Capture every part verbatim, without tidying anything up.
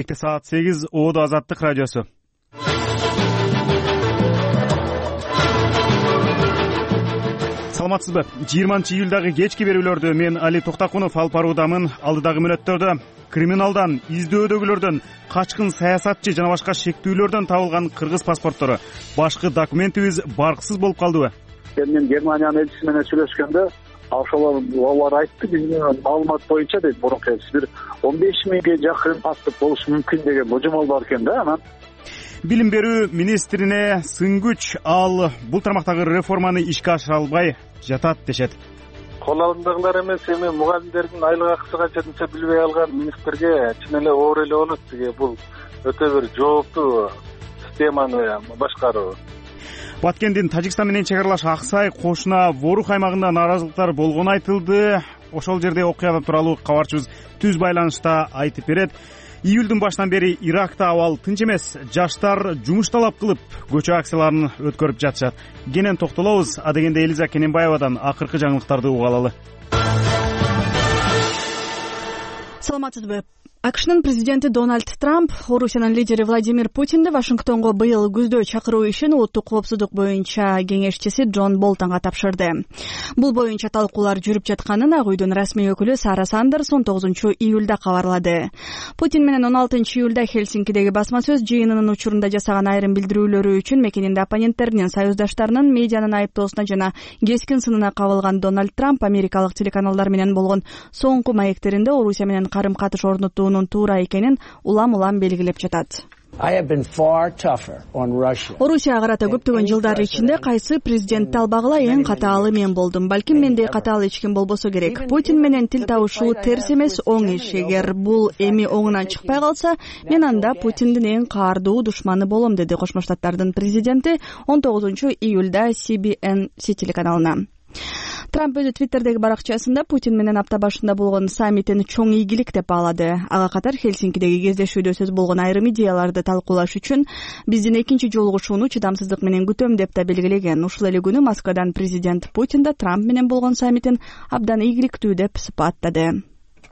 Кечки саат сегиз Оодо Азаттык радиосу. Саламатсызбы? жыйырманчы июлдагы кечки берүүлөрдө мен Али Токтакунов алып баруудамын. Алдыдагы мүнөттөрдө криминалдан, издөөдөгүлөрдөн, качкын саясатчы жана башка шектүүлөрдөн табылган кыргыз паспорттору башкы документибиз барксыз болуп калдыбы? Мен Германиянын элчиси менен сүйлөшкөндө ошолор алар айтты, биздин маалымат боюнча дейт, мурунку элчи бир он беш миңге жакын паспорт болушу мүмкүн деген божомол бар экен да. Анан Билим берүү министрине сын күч, ал бул тармактагы реформаны ишке ашыра албай жатат дешет. Кол алдындагылар эмес, эми мугалимдердин айлык акысы канча десе билбей алган министрге чын эле оор эле болот. Тиги бул өтө бир жооптуу системаны башкаруу. Баткендин Тажикстан менен чек аралаш Аксай кошуна Ворух аймагында нааразылыктар болгону айтылды. Ошол жерде окуя тууралуу кабарчыбыз түз байланышта айтып берет. Июлдун башынан бери Иракта абал тынч эмес. Жаштар жумуш талап кылып, көчө акцияларын өткөрүп жатышат. Кенен токтолобуз. Адегенде Элиза Кененбаевадан акыркы жаңылыктарды уга алалы. Саламатсызбы? АКШнын президенти Дональд Трамп Орусиянын лидери Владимир Путинди Вашингтонго быйыл күздө чакыруу ишин улуттук коопсуздук боюнча кеңешчиси Джон Болтонго тапшырды. Бул боюнча талкуулар жүрүп жатканын Ак үйдүн расмий өкүлү Сара Сандерс он тогузунчу июлда кабарлады. Путин менен он алтынчы июлда Хельсинкидеги басма сөз жыйынынын учурунда жасаган айрым билдирүүлөрү үчүн мекенинде оппоненттеринин, союздаштарынын медианын айыптоосуна жана кескин сынына кабылган Дональд Трамп америкалык телеканалдар менен болгон соңку маектеринде Орусия менен карым-катыш орнотуу туура экенин улам-улам белгилеп жатат. Орусияга карата көптөгөн жылдар ичинде кайсы президентти албагыла эң катаалы мен болдум. Балким мендей катаал эч ким болбосо керек. Путин менен тил табышуу терс эмес, оң иш. Эгер бул эми оңунан чыкпай калса, мен анда Путиндин эң каардуу душманы болом, деди Кошмо Штаттардын президенти он тогузунчу июлда си би эн си телеканалына. Трамп өзү Твиттердеги баракчасында Путин менен апта башында болгон саммитин чоң ийгилик деп баалады. Ага катар Хельсинкидеги кездешүүдө сөз болгон айрым идеяларды талкуулаш үчүн биздин экинчи жолугушууну чыдамсыздык менен күтөм деп да белгилеген. Ушул эле күнү Москвадан президент Путин да Трамп менен болгон саммитин абдан ийгиликтүү деп сыпаттады.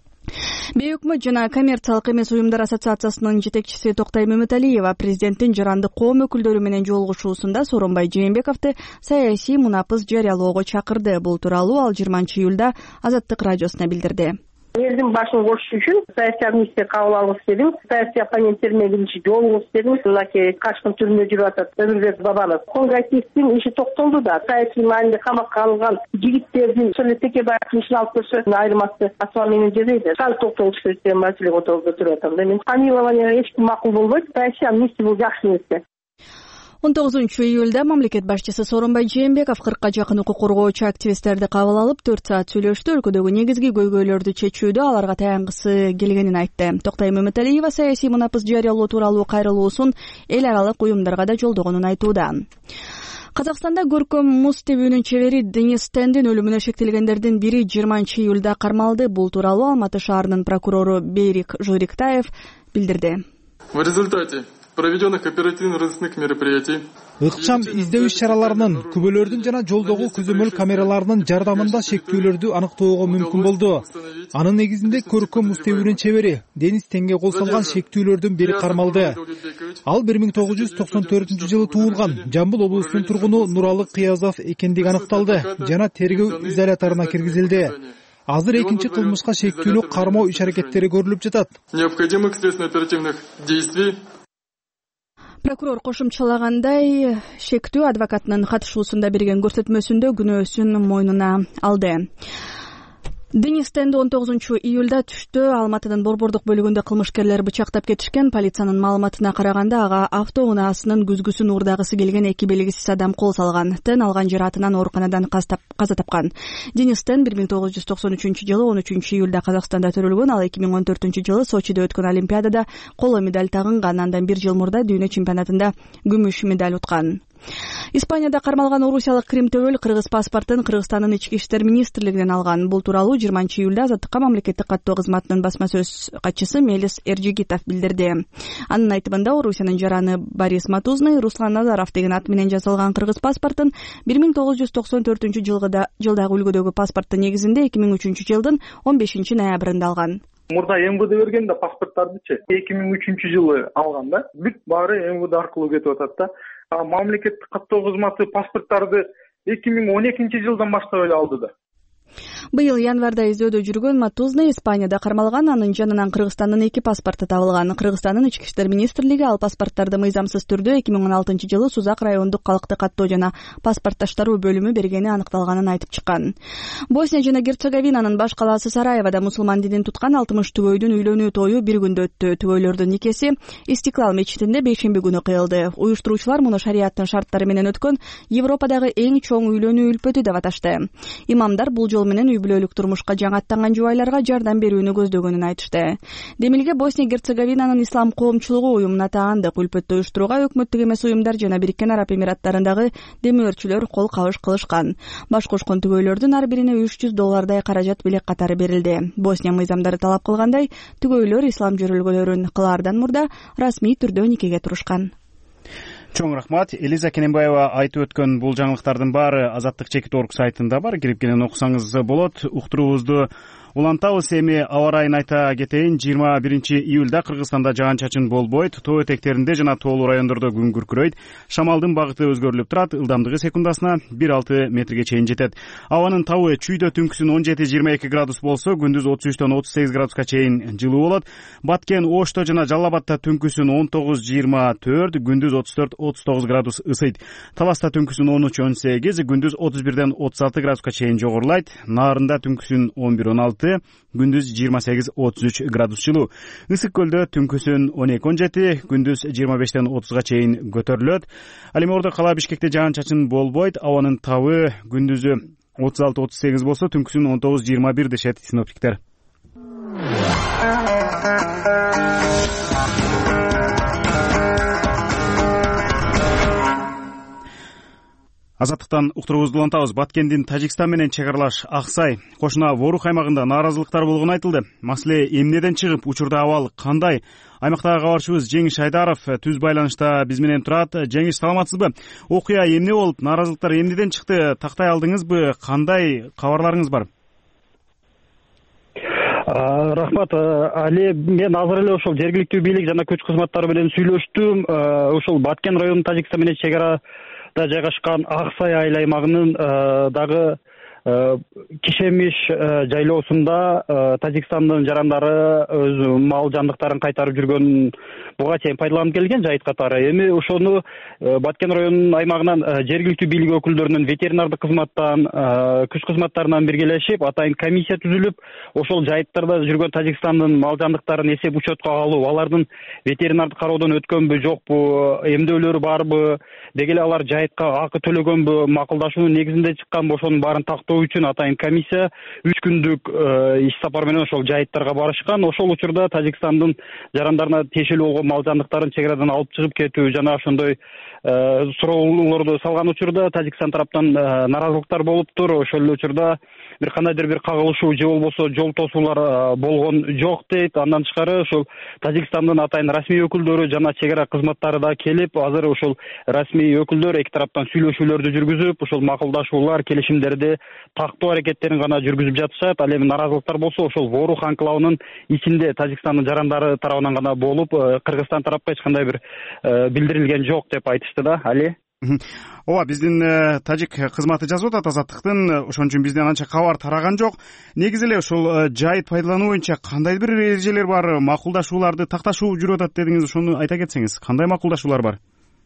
Бейөкмөт жана коммерциялык эмес уюмдар ассоциациясынын жетекчиси Токтай Мөмөталиева президенттин жарандык коом өкүлдөрү менен жолугушуусунда Сооронбай Жээнбековду саясий мунапыс жарыялоого чакырды. Бул тууралуу ал жыйырманчы июлда Азаттык радиосуна билдирди. Элдин башын кошуш үчүн саясий амнистия кабыл алгыс дедим. Саясий оппоненттериме биринчи жолугуш дедим. Мынакей качкын түрүндө жүрүп атат Өмүрбек Бабанов. Конгрессивдин иши токтолду да. Саясий маанилде камакка алынган жигиттердин ошол Текебаевдин ишин алып көрсө айырмасы асма менен жебейди. Кал токтолуш керек деген маселе отуруп туруп атам. Мен Камиловага эч ким макул болбойт. Саясий амнистия бул жакшы нерсе. он тогузунчу июлда мамлекет башчысы Сооронбай Жээнбеков кыркка жакын укук коргоочу активисттерди кабыл алып төрт саат сүйлөштү. Өлкөдөгү негизги көйгөйлөрдү чечүүдө аларга таянгысы келгенин айтты. Токтай Мөмөталиева саясий мунапыс жарыялоо тууралуу кайрылуусун эл аралык уюмдарга да жолдогонун айтууда. Казакстанда көркөм муз тебүүнүн чебери Денис Тендин өлүмүнө шектелгендердин бири жыйырманчы июлда кармалды. Бул тууралуу Алматы шаарынын прокурору Берик Журиктаев билдирди. В результате проведенных оперативно-розыскных мероприятий ыкчам издөө иш-чараларынын, күбөлөрдүн жана жолдогу көзөмөл камераларынын жардамында шектүүлөрдү аныктоого мүмкүн болду. Анын негизинде көркөм муз тебүүнүн чебери Денис Тенге кол салган шектүүлөрдүн бири кармалды. Ал бир миң тогуз жүз токсон төртүнчү жылы туулган Жамбыл облусунун тургуну Нуралы Кыязов экендиги аныкталды жана тергөө изоляторуна киргизилди. Азыр экинчи кылмышка шектүүлүү кармоо иш-аракеттери көрүлүп жатат. Необходимых следственно-оперативных действий. Прокурор кошумчалагандай, шектүү адвокатынын катышуусунда берген көрсөтмөсүндө күнөөсүн мойнуна алды. Денис Тенди он тогузунчу июлда түштө Алматынын Борбордук бөлүгүндө кылмышкерлер бычактап кетишкен. Полициянын маалыматына караганда ага автоунаасынын күзгүсүн уурдагысы келген эки белгисиз адам кол салган. Тен алган жаратынан ооруканадан каза тапкан. Денис Тен бир миң тогуз жүз токсон үчүнчү жылы он үчүнчү июлда Казакстанда төрөлгөн. Ал эки миң он төртүнчү жылы Сочиде өткөн Олимпиадада коло медаль тагынган. Андан бир жыл мурда дүйнө чемпионатында күмүш медаль уткан. Испанияда кармалган орусиялык Крим Töөл кыргыз паспортун Кыргызстандын ички иштер министрлигинен алган. Бул тууралуу жыйырманчы июлда Азаттыкка мамлекеттик каттоо кызматынын басма сөз катчысы Мелис Эржигитов билдирди. Анын айтымында Орусиянын жараны Борис Матузный Руслан Назаров деген ат менен жасалган кыргыз паспортун бир миң тогуз жүз токсон төртүнчү жылдагы үлгүдөгү паспорттун негизинде эки миң үчүнчү жылдын он бешинчи ноябрында алган. Мурда эм вэ дэ берген да паспорттардычы эки миң үчүнчү жылы алган да. Бүт баары эм вэ дэ аркылуу кетип атат да. А мамлекеттик каттоо кызматы паспорттарды эки миң он экинчи жылдан баштап эле алды да. Быйыл январда издөөдө жүргөн Матузна Испанияда кармалган, анын жанынан Кыргызстандын эки паспорту табылган. Кыргызстандын ички иштер министрлиги ал паспорттарды мыйзамсыз түрдө эки миң он алтынчы жылы Сузак райондук калкты каттоо жана паспортташтыруу бөлүмү бергени аныкталганын айтып чыккан. Босния жана Герцеговинанын баш калаасы Сараевода мусулман динин туткан алтымыш түгөйдүн үйлөнүү тою бир күндө өттү. Түгөйлөрдүн никеси Истиклал мечитинде бейшемби күнү кыйылды. Уюштуруучулар муну шарияттын шарттары менен өткөн Европадагы эң чоң үйлөнүү үлпөтү деп аташты. Имамдар бул жол менен үй бүлөлүк турмушка жаңы аттанган жубайларга жардам берүүнү көздөгөнүн айтышты. Демилге Босния Герцеговинанын ислам коомчулугу уюмуна таандык. Үлпөттү уюштурууга өкмөттүк эмес уюмдар жана Бириккен Араб Эмираттарындагы демөөрчүлөр кол кабыш кылышкан. Баш кошкон түгөйлөрдүн ар бирине үч жүз доллардай каражат билек катары берилди. Босния мыйзамдары талап кылгандай, түгөйлөр ислам жөрөлгөлөрүн кылаардан мурда расмий түрдө никеге турушкан. Чоң рахмат. Элиза Кененбаева айтып өткөн бул жаңылыктардын баары Азаттык чекит орг сайтында бар. Кирип келен окусаңыз болот. Уктуруубузду улантабыз. Эми аба ырайын айта кетейин. жыйырма биринчи июлда Кыргызстанда жаан-чачын болбойт. Тоо этектеринде жана тоолуу райондордо күн күркүрөйт. Шамалдын багыты өзгөрүлүп турат. Ылдамдыгы секундасына бир алты метрге чейин жетет. Абанын табы чүйдө түнкүсүн он жети жыйырма эки градус болсо, күндүз отуз үчтөн отуз сегиз градуска чейин жылуу болот. Баткен, Ошто жана Жалал Абадта түнкүсүн он тогуз жыйырма төрт, күндүз отуз төрт отуз тогуз градус ысыйт. Таласта түнкүсүн он үч он сегиз, күндүз отуз бирден отуз алты градуска чейин жогорулайт. Наарында түнкүсүн он бир он алты, күндүз жыйырма сегиз отуз үч градус жылуу. Ысык көлдө түнкүсүн он эки он жети, күндүз жыйырма бештен отузга чейин көтөрүлөт. Ал эми Ордо кала Бишкекте жаан-чачын болбойт. Абанын табы күндүзү отуз алты отуз сегиз болсо, түнкүсүн он тогуз жыйырма бир дешет синоптиктер. Азаттыктан уктуруубузду улантабыз. Баткендин Тажикстан менен чек аралаш Аксай, кошуна Ворух аймагында нааразылыктар болгону айтылды. Маселе эмнеден чыгып, учурда абал кандай? Аймактагы кабарчыбыз Жеңиш Айдаров түз байланышта биз менен турат. Жеңиш, саламатсызбы? Окуя эмне болуп, нааразылыктар эмнеден чыкты? Тактай алдыңызбы? Кандай кабарларыңыз бар? Рахмат, Али, мен азыр эле ошол жергиликтүү бийлик жана көч кызматтары менен сүйлөштүм. Ошол Баткен районунун Тажикстан менен чек ара да жайгашкан Аксай айыл аймагынын дагы Кишемиш жайлоосунда Тажикстандын жарандары өз мал жандыктарын кайтарып жүргөн буга чейин пайдаланып келген жайыт катары. Эми ошону Баткен районунун аймагынан жергиликтүү бийлик өкүлдөрүнүн ветеринардык кызматтан, күч кызматтарынан биргелешип, атайын комиссия түзүлүп, ошол жайыттарда жүргөн Тажикстандын мал жандыктарын эсеп учетко алуу, алардын ветеринардык кароодон өткөнбү, жокпу, эмдөөлөрү барбы, деги эле алар жайытка акы төлөгөнбү, макулдашуунун негизинде чыкканбы, ошонун баарын тактоо үчүн атайын комиссия үч күндүк иш сапар менен ошол жайыттарга барышкан. Ошол учурда Тажикстандын жарандарына тиешелүү болгон мал жандыктарын чек арадан алып чыгып кетүү жана ошондой суроолорду салган учурда Тажикстан тараптан нааразылыктар болуптур. Ошол эле учурда бир кандайдыр бир кагылышуу же болбосо жол тосуулар болгон жок дейт. Андан тышкары ошол Тажикстандын атайын расмий өкүлдөрү жана чек ара кызматтары да келип, азыр ошол расмий өкүлдөр эки тараптан сүйлөшүүлөрдү жүргүзүп, ошол макулдашуулар, келишимдерди тактоо аракеттерин гана жүргүзүп жатышат. Ал эми нааразылыктар болсо ошол Ворух анклавынын ичинде Тажикстандын жарандары тарабынан гана болуп, Кыргызстан тарапка эч кандай бир билдирилген жок деп айтышты да, Али. Ооба, биздин тажик кызматы жазып атат Азаттыктын, ошон үчүн бизден анча кабар тараган жок. Негизи эле ушул жайыт пайдалануу боюнча кандай бир эрежелер бар, макулдашууларды такташуу жүрүп атат дедиңиз, ошону айта кетсеңиз, кандай макулдашуулар бар?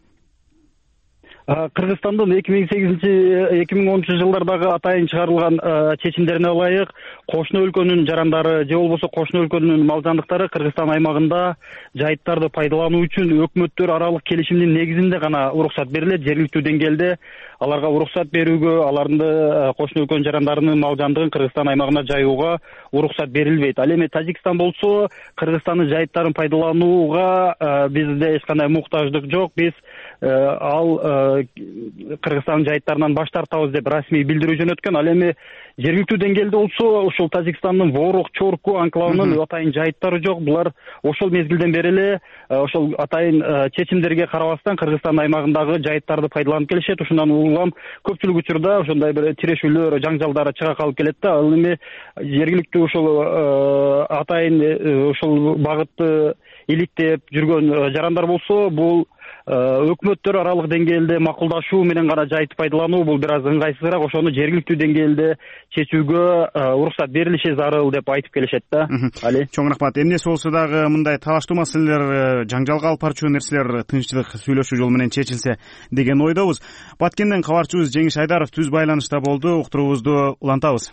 Кыргызстандын эки миң сегизинчи эки миң онунчу жылдардагы атайын чыгарылган чечимдерине ылайык, кошуна өлкөнүн жарандары же болбосо кошуна өлкөнүн мал жандыктары Кыргызстан аймагында жайыттарды пайдалануу үчүн өкмөттөр аралык келишимдин негизинде гана уруксат берилет. Жергиликтүү деңгээлде аларга уруксат берүүгө, алардын кошуна өлкөнүн жарандарынын мал жандыгын Кыргызстан аймагына жайууга уруксат берилбейт. Ал эми Тажикстан болсо Кыргызстандын жайыттарын пайдаланууга бизде эч кандай муктаждык жок. Биз ал Кыргызстандын жайыттарынан баш тартабыз деп расмий билдирүү жөнөткөн. Ал эми жергиликтүү деңгээлде болсо ушул Тажикстандын Ворук, Чорку анклавынын атайын жайыттары жок. Булар ошол мезгилден бери эле ошол атайын чечимдерге карабастан Кыргызстан аймагындагы жайыттарды пайдаланып келишет. Ушундан улам көпчүлүк учурда ошондой бир тирешүүлөр, жаңжалдар чыга калып келет да. Ал эми жергиликтүү ошол атайын ошол багытты иликтеп жүргөн жарандар болсо, бул өкмөттөр аралык деңгээлде макулдашуу менен гана жайтты пайдалануу бул бир аз ыңгайсызыраак. Ошону жергиликтүү деңгээлде чечүүгө уруксат берилиши зарыл деп айтып келишет да. Али. Чоң рахмат. Эмнеси болсо дагы мындай талаштуу маселелер, жаңжалга алып барчу нерселер тынччылык сүйлөшүү жолу менен чечилсе деген ойдобуз. Баткенден кабарчыбыз Жеңиш Айдаров түз байланышта болду. Уктуруубузду улантабыз.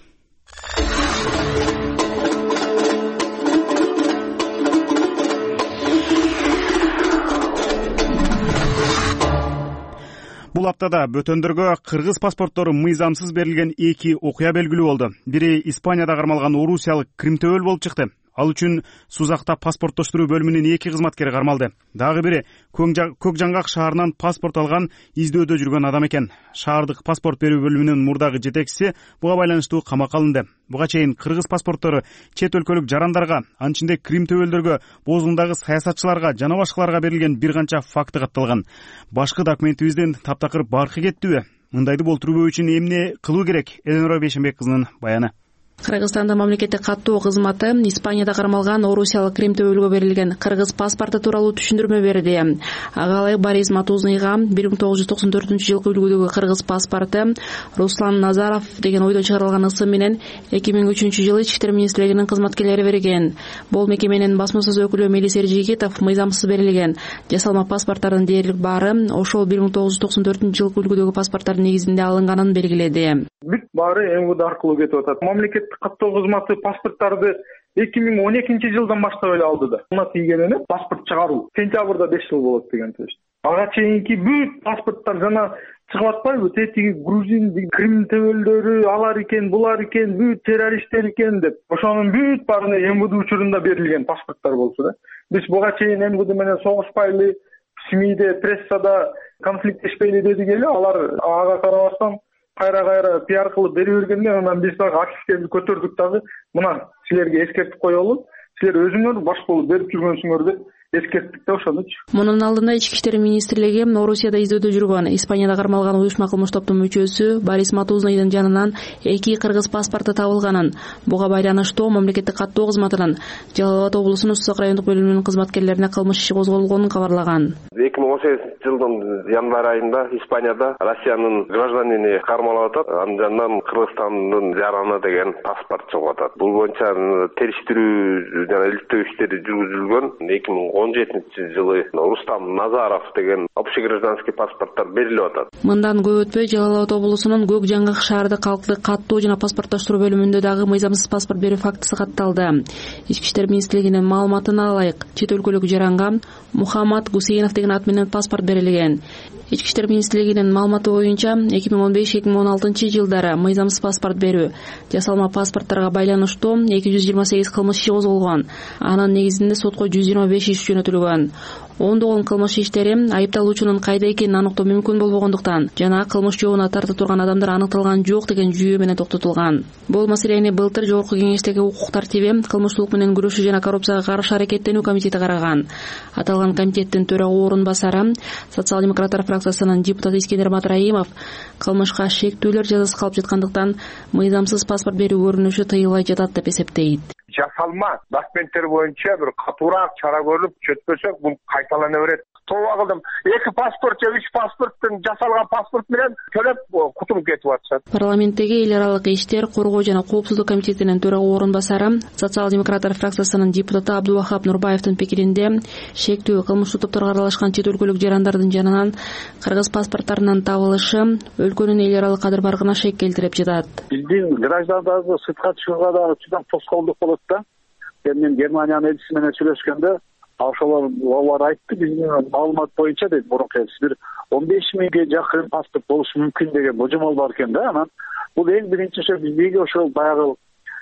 Бул аптада бөтөндөргө кыргыз паспорттору мыйзамсыз берилген эки окуя белгилүү болду. Бири Испанияда кармалган орусиялык Кримтөбөл болуп чыкты. Ал үчүн Сузакта паспорттоштуруу бөлүмүнүн эки кызматкери кармалды. Дагы бири Көк Жаңгак шаарынан паспорт алган издөөдө жүргөн адам экен. Шаардык паспорт берүү бөлүмүнүн мурдагы жетекчиси буга байланыштуу камакка алынды. Буга чейин кыргыз паспорттору чет өлкөлүк жарандарга, анын ичинде Кримтөбөлдөргө, Бозулундагы саясатчыларга жана башкаларга берилген бир канча факты катталган. Башкы документибизден таптакыр баркы кеттүбү? Мындайды болтурбоо үчүн эмне кылуу керек? Эленора Бейшенбек кызынын баяны. Кыргызстандын мамлекеттик каттоо кызматы Испанияда кармалган орусиялык Кримтөбөлгө берилген кыргыз паспорту тууралуу түшүндүрмө берди. Ага ылайык Борис Матузныйга бир миң тогуз жүз токсон төртүнчү жылкы үлгүдөгү кыргыз паспорту Руслан Назаров деген ойдон чыгарылган ысым менен эки миң үчүнчү жылы Ички иштер министрлигинин кызматкерлери берген. Бул мекеменин басма сөз өкүлү Мелис Эржигитов мыйзамсыз берилген жасалма паспорттардын дээрлик баары ошол бир миң тогуз жүз токсон төртүнчү жылкы үлгүдөгү паспорттардын негизинде алынганын белгиледи. Бүт баары эм вэ дэ аркылуу кетип атат. Мамлекеттик каттоо кызматы паспорттарды эки миң он экинчи жылдан баштап эле алды да. Мына тийгенини паспорт чыгаруу сентябрда беш жыл болот деген сөз. Ага чейинки бүт паспорттар жана чыгып атпайбы? Тетиги грузин, Кримтөбөлдөрү алар экен, булар экен, бүт террористтер экен деп. Ошонун бүт баарына эм вэ дэ учурунда берилген паспорттар болчу да. Биз буга чейин эм вэ дэ менен согушпайлы, СМИде, прессада конфликттешпейли дедик эле, алар ага карабастан кайра-кайра пиар кылып бере бергенде анан биз дагы активдерди көтөрдүк дагы. Мына силерге эскертип коелу. Силер өзүңөр баш болуп берип жүргөнсүңөр деп эскерттик да ошонучу. Мунун алдында Ички иштер министрлиги Орусияда издөөдө жүргөн Испанияда кармалган уюшма кылмыш топтун мүчөсү Борис Матузныйдын жанынан эки кыргыз паспорту табылганын, буга байланыштуу мамлекеттик каттоо кызматынын Жалал Абад облусунун Сузак райондук бөлүмүнүн кызматкерлерине кылмыш иши козголгонун кабарлаган. эки миң он сегизинчи жылдын январь айында Испанияда Россиянын гражданини кармалып атат. Анын жанынан Кыргызстандын жараны деген паспорт чыгып атат. Бул боюнча териштирүү жана иликтөө иштери жүргүзүлгөн. эки миң он жетинчи жылы Рустам Назаров деген общегражданский паспорттор берилип атат. Мындан көп өтпөй Жалал Абад облусунун Көк Жаңгак шаардык калктык каттоо жана паспорттоштуруу бөлүмүндө дагы мыйзамсыз паспорт берүү фактысы катталды. Ички иштер министрлигинин маалыматына ылайык, чет өлкөлүк жаранга Мухаммад Гусейнов деген ат менен паспорт берилген. Ички иштер министрлигинин маалыматы боюнча эки миң он беш эки миң он алтынчы жылдары мыйзамсыз паспорт берүү, жасалма паспорттарга байланыштуу эки жүз жыйырма сегиз кылмыш иши козголгон. Анын негизинде сотко жүз жыйырма беш иш жөнөтүлгөн. Ондогон кылмыш иштери айыпталуучунун кайда экенин аныктоо мүмкүн болбогондуктан жана кылмыш жообуна тарта турган адамдар аныкталган жок деген жүйө менен токтотулган. Бул маселени былтыр Жогорку Кеңештеги укук тартиби, кылмыштуулук менен күрөшүү жана коррупцияга каршы аракеттенүү комитети караган. Аталган комитеттин төрага орун басары социал-демократтар фракциясынын депутаты Искендер Матраимов кылмышка шектүүлөр жазасы калып жаткандыктан мыйзамсыз паспорт берүү көрүнүшү тыйылбай жатат деп эсептейт. Жасалма документтер боюнча бир катуураак чара көрүлүп чөтпөсөк бул кайталана берет. Тооба кылдым. Эки паспорт же үч паспорттун жасалган паспорт менен төлөп кутулуп кетип атышат. Парламенттеги эл аралык иштер, коргоо жана коопсуздук комитетинин төрага орун басары социал-демократтар фракциясынын депутаты Абдулвахап Нурбаевдин пикиринде шектүү кылмыштуу топторго аралашкан чет өлкөлүк жарандардын жанынан кыргыз паспорттарынын табылышы өлкөнүн эл аралык кадыр баркына шек келтирип жатат. Биздин граждандарды сыртка чыгууга дагы чыдам тоскоолдук болот да. Мен Германиянын элчиси менен сүйлөшкөндө ошолор алар айтты, биздин маалымат боюнча дейт, мурунку элчи бир он беш миңге жакын паспорт болушу мүмкүн деген божомол бар экен да. Анан бул эң биринчи ошо биздеги ошол баягы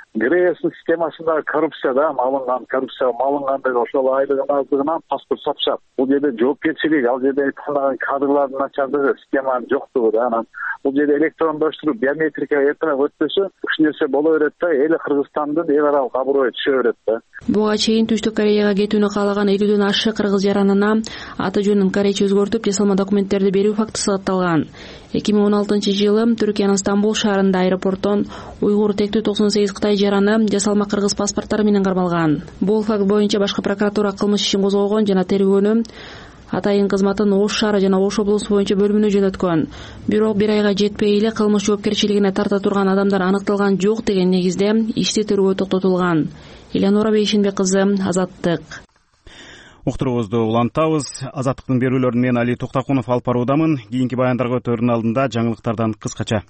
ГРЭС системасындагы коррупция да малынган коррупция малынган деп ошол айлыгын аздыгынан паспорт сатышат. Бул жерде жоопкерчилик, ал жерде тандаган кадрлардын начардыгы, системанын жоктугу да анан бул жерде электрондоштуруп биометрика эртерээк өтпөсө ушул нерсе боло берет да, эл Кыргызстандын эл аралык аброю түшө берет да. Буга чейин Түштүк Кореяга кетүүнү каалаган элүүдөн ашык кыргыз жаранына аты жөнүн корейче өзгөртүп, жасалма документтерди берүү фактысы катталган. эки миң он алтынчы жылы Түркиянын Стамбул шаарында аэропорттон уйгур тектүү токсон сегиз кытай жараны жасалма кыргыз паспорттары менен кармалган. Бул факт боюнча башкы прокуратура кылмыш ишин козгогон жана тергөөнү атайын кызматтын Ош шаары жана Ош облусу боюнча бөлүмүнө жөнөткөн. Бирок бир айга жетпей эле кылмыш жоопкерчилигине тарта турган адамдар аныкталган жок деген негизде ишти тергөө токтотулган. Элянора Бейшенбек кызы, Азаттык. Уктуруубузду улантабыз. Азаттыктын берүүлөрүн мен Али Токтакунов алып баруудамын. Кийинки баяндарга өтөөрдүн алдында жаңылыктардан кыскача.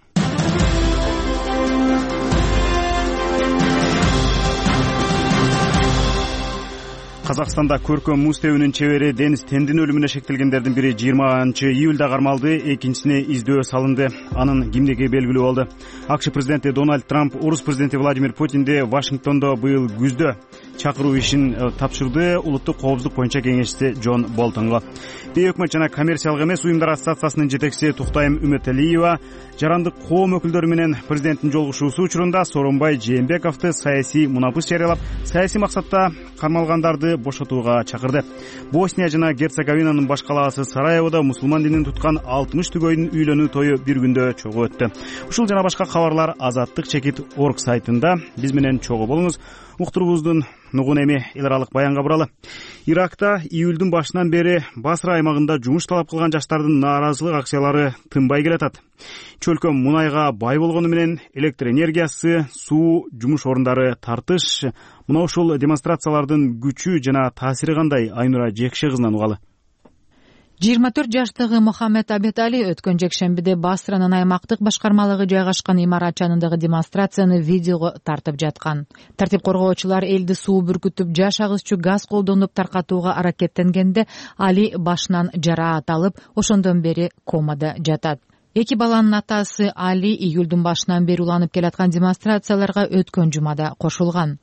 Казакстанда көркөм муз тебүүнүн чебери Дениз Тендин өлүмүнө шектелгендердин бири жыйырманчы июлда кармалды, экинчисине издөө салынды. Анын кимдиги белгилүү болду. АКШ президенти Дональд Трамп орус президенти Владимир Путинди Вашингтондо быйыл күздө чакыруу ишин тапшырды улуттук коопсуздук боюнча кеңешчиси Джон Болтонго. Бейөкмөт жана коммерциялык эмес уюмдар ассоциациясынын жетекчиси Туктайым Үмөталиева жарандык коом өкүлдөрү менен президенттин жолугушуусу учурунда Сооронбай Жээнбековду саясий мунапыс жарыялап, саясий максатта кармалгандарды бошотууга чакырды. Босния жана Герцеговинанын баш калаасы Сараеводо мусулман динин туткан алтымыш түгөйдүн үйлөнүү тою бир күндө чогуу өттү. Ушул жана башка кабарлар Азаттык чекит орг сайтында. Биз менен чогуу болуңуз. Уктуруубуздун нугун эми эл аралык баянга буралы. Иракта июлдун башынан бери Басра аймагында жумуш талап кылган жаштардын нааразылык акциялары тынбай келатат. Чөлкөм мунайга бай болгону менен электр энергиясы, суу, жумуш орундары тартыш, мына ушул демонстрациялардын күчү жана таасири кандай? Айнура Жекше кызынан угалы. жыйырма төрт жаштагы Мохаммед Абетали өткөн жекшембиде Басранын аймактык башкармалыгы жайгашкан имарат жанындагы демонстрацияны видеого тартып жаткан. Тартип коргоочулар элди суу бүркүтүп, жаш агызчу газ колдонуп таркатууга аракеттенгенде Али башынан жараат алып, ошондон бери комада жатат. Эки баланын атасы Али июлдун башынан бери уланып келаткан демонстрацияларга өткөн жумада кошулган.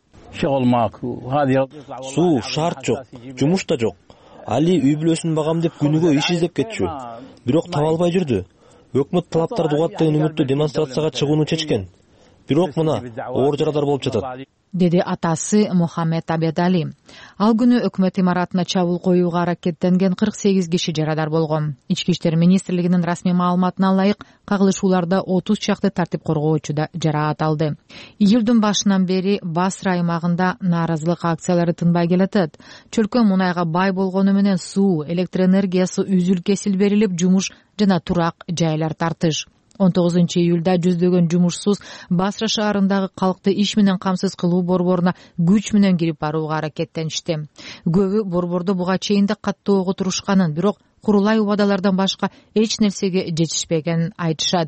Суу шарт жок, жумуш да жок. Али үй бүлөсүн багам деп күнүгө иш издеп кетчү. Бирок таба албай жүрдү. Өкмөт талаптарды угат деген үмүттө демонстрацияга чыгууну чечкен. Бирок мына оор жарадар болуп жатат, деди атасы Мохаммед Абедали. Ал күнү өкмөт имаратына чабуул коюуга аракеттенген кырк сегиз киши жарадар болгон. Ички иштер министрлигинин расмий маалыматына ылайык, кагылышууларда отуз чакты тартип коргоочу да жараат алды. Июлдун башынан бери Басра аймагында нааразылык акциялары тынбай келатат. Чөлкөм мунайга бай болгону менен суу, электр энергиясы үзүл-кесил берилип, жумуш жана турак жайлар тартыш. он тогузунчу июлда жүздөгөн жумушсуз Басра шаарындагы калкты иш менен камсыз кылуу борборуна күч менен кирип барууга аракеттеништи. Көбү борбордо буга чейин да каттуу ого турушканын, бирок курулай убадалардан башка эч нерсеге жетишпегенин айтышат.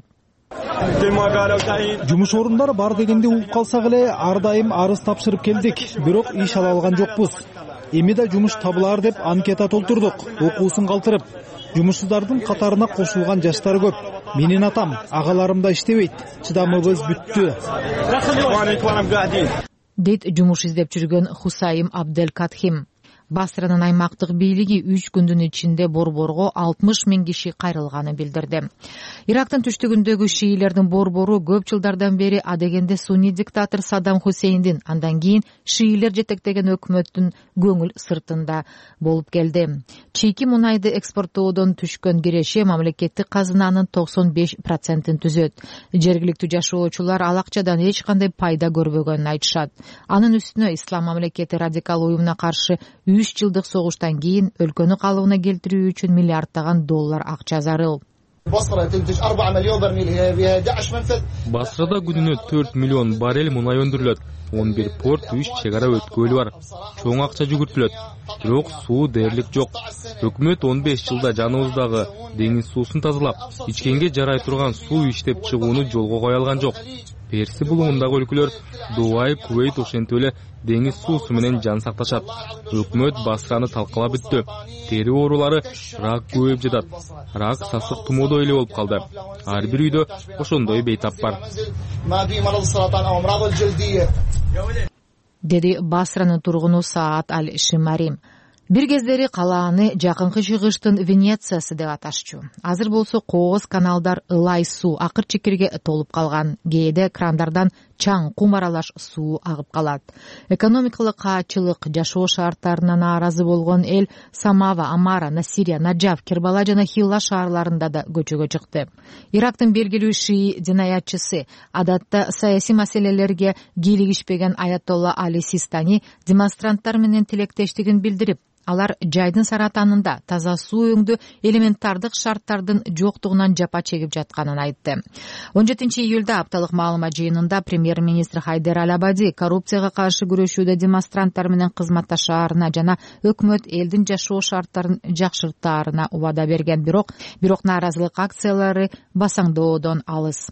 Жумуш орундары бар дегенде угуп калсак эле ар дайым арыз тапшырып келдик, бирок иш ала алган жокпуз. Эми да жумуш табылар деп анкета толтурдук, окуусун калтырып. Жумушсуздардын катарына кошулган жаштар көп. Менин атам, агаларым да иштебейт. Чыдамыбыз бүттү, дейт жумуш издеп жүргөн Хусайым Абдел Катхим. Басранын аймактык бийлиги үч күндүн ичинде борборго алтымыш миң киши кайрылганын билдирди. Ирактын түштүгүндөгү шиилердин борбору көп жылдардан бери адегенде сунни диктатор Саддам Хусейндин, андан кийин шиилер жетектеген өкмөттүн көңүл сыртында болуп келди. Чийки мунайды экспорттоодон түшкөн киреше мамлекеттик казынанын токсон беш процентин түзөт. Жергиликтүү жашоочулар ал акчадан эч кандай пайда көрбөгөнүн айтышат. Анын үстүнө ислам мамлекети радикал уюмуна каршы үч жылдык согуштан кийин өлкөнү калыбына келтирүү үчүн миллиарддаган доллар акча зарыл. Басрада күнүнө төрт миллион баррель мунай өндүрүлөт. он бир порт, үч чек ара өткөлү бар. Чоң акча жүгүртүлөт. Бирок суу дээрлик жок. Өкмөт он беш жылда жаныбыздагы деңиз суусун тазалап, ичкенге жарай турган суу иштеп чыгууну жолго кое алган жок. Перси булугундагы өлкөлөр Дубай, Кувейт ошентип эле деңиз суусу менен жан сакташат. Өкмөт Басраны талкалап бүттү. Тери оорулары рак көбөйүп жатат. Рак, сасык, тумоодой эле болуп калды. Ар бир үйдө ошондой бейтап бар. Деди Басранын тургуну Саат Аль-Шимари. Бир кездери калааны жакынкы чыгыштын Венециясы деп аташчу. Азыр болсо кооз каналдар ылай суу, акыр чекирге толуп калган. Кээде крандардан чаң, кум аралаш суу агып калат. Экономикалык каачылык, жашоо шарттарына нааразы болгон эл Самава, Амара, Насирия, Наджаф, Кербала жана Хилла шаарларында да көчөгө чыкты. Ирактын белгилүү шии динаятчысы, адатта саясий маселелерге кийлигишпеген Аятолла Али Систани демонстранттар менен тилектештигин билдирип, алар жайдын саратанында таза суу өңдүү элементардык шарттардын жоктугунан жапа чегип жатканын айтты. он жетинчи июлда апталык маалымат жыйынында премьер-министр Хайдер Аль-Абади коррупцияга каршы күрөшүүдө демонстранттар менен кызматташаарына жана өкмөт элдин жашоо шарттарын жакшыртаарына убада берген. Бирок бирок нааразылык акциялары басаңдоодон алыс.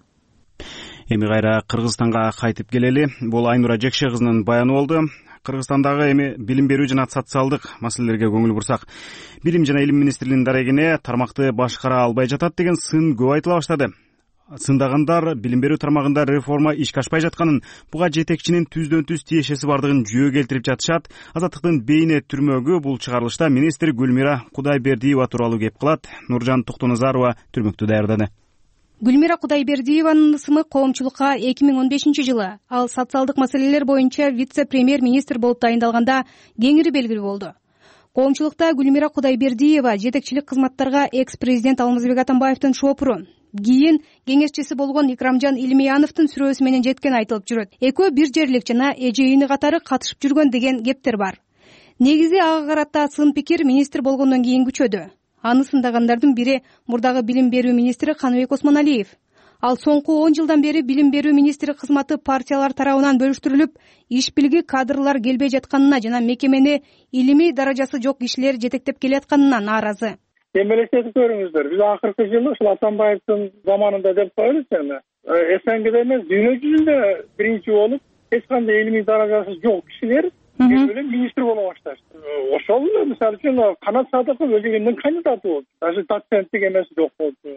Эми кайра Кыргызстанга кайтып келели. Бул Айнура Жекше кызынын баяны болду. Кыргызстандагы эми билим берүү жана социалдык маселелерге көңүл бурсак, Билим жана Илим министрлигинин дарегине тармакты башкара албай жатат деген сын көп айтыла баштады. Сындагандар билим берүү тармагында реформа ишке ашпай жатканын, буга жетекчинин түздөн түз тиешеси бардыгын жүйө келтирип жатышат. Азаттыктын бейне түрмөгү бул чыгарылышта министр Гүлмира Кудайбердиева тууралуу кеп кылат. Нуржан Токтоназарова түрмөктү даярдады. Гүлмира Кудайбердиеванын ысымы коомчулукка эки миң он бешинчи жылы ал социалдык маселелер боюнча вице-премьер-министр болуп дайындалганда кеңири белгилүү болду. Коомчулукта Гүлмира Кудайбердиева жетекчилик кызматтарга экс-президент Алмазбек Атамбаевдин шоопуру, кийин кеңешчиси болгон Икрамжан Илмияновдун сүрөөсү менен жеткени айтылып жүрөт. Экөө бир жерлик жана эже ини катары катышып жүргөн деген кептер бар. Негизи ага карата сын пикир министр болгондон кийин күчөдү. Аны сындагандардын бири мурдагы билим берүү министри Каныбек Осмоналиев. Ал соңку он жылдан бери билим берүү министри кызматы партиялар тарабынан бөлүштүрүлүп, иш билги кадрлар келбей жатканына жана мекемени илимий даражасы жок кишилер жетектеп келатканына нааразы. Эми элестетип көрүңүздөр, биз акыркы жылы ушул Атамбаевдин заманында деп коелучу эми СНГде эмес, дүйнө жүзүндө биринчи болуп, эч кандай илимий даражасы жок кишилер менен министр боло башташты. Ошол мисалы үчүн Канат Садыков өзүнүн кандидаты болду. Даже доценттик эмес жок болду.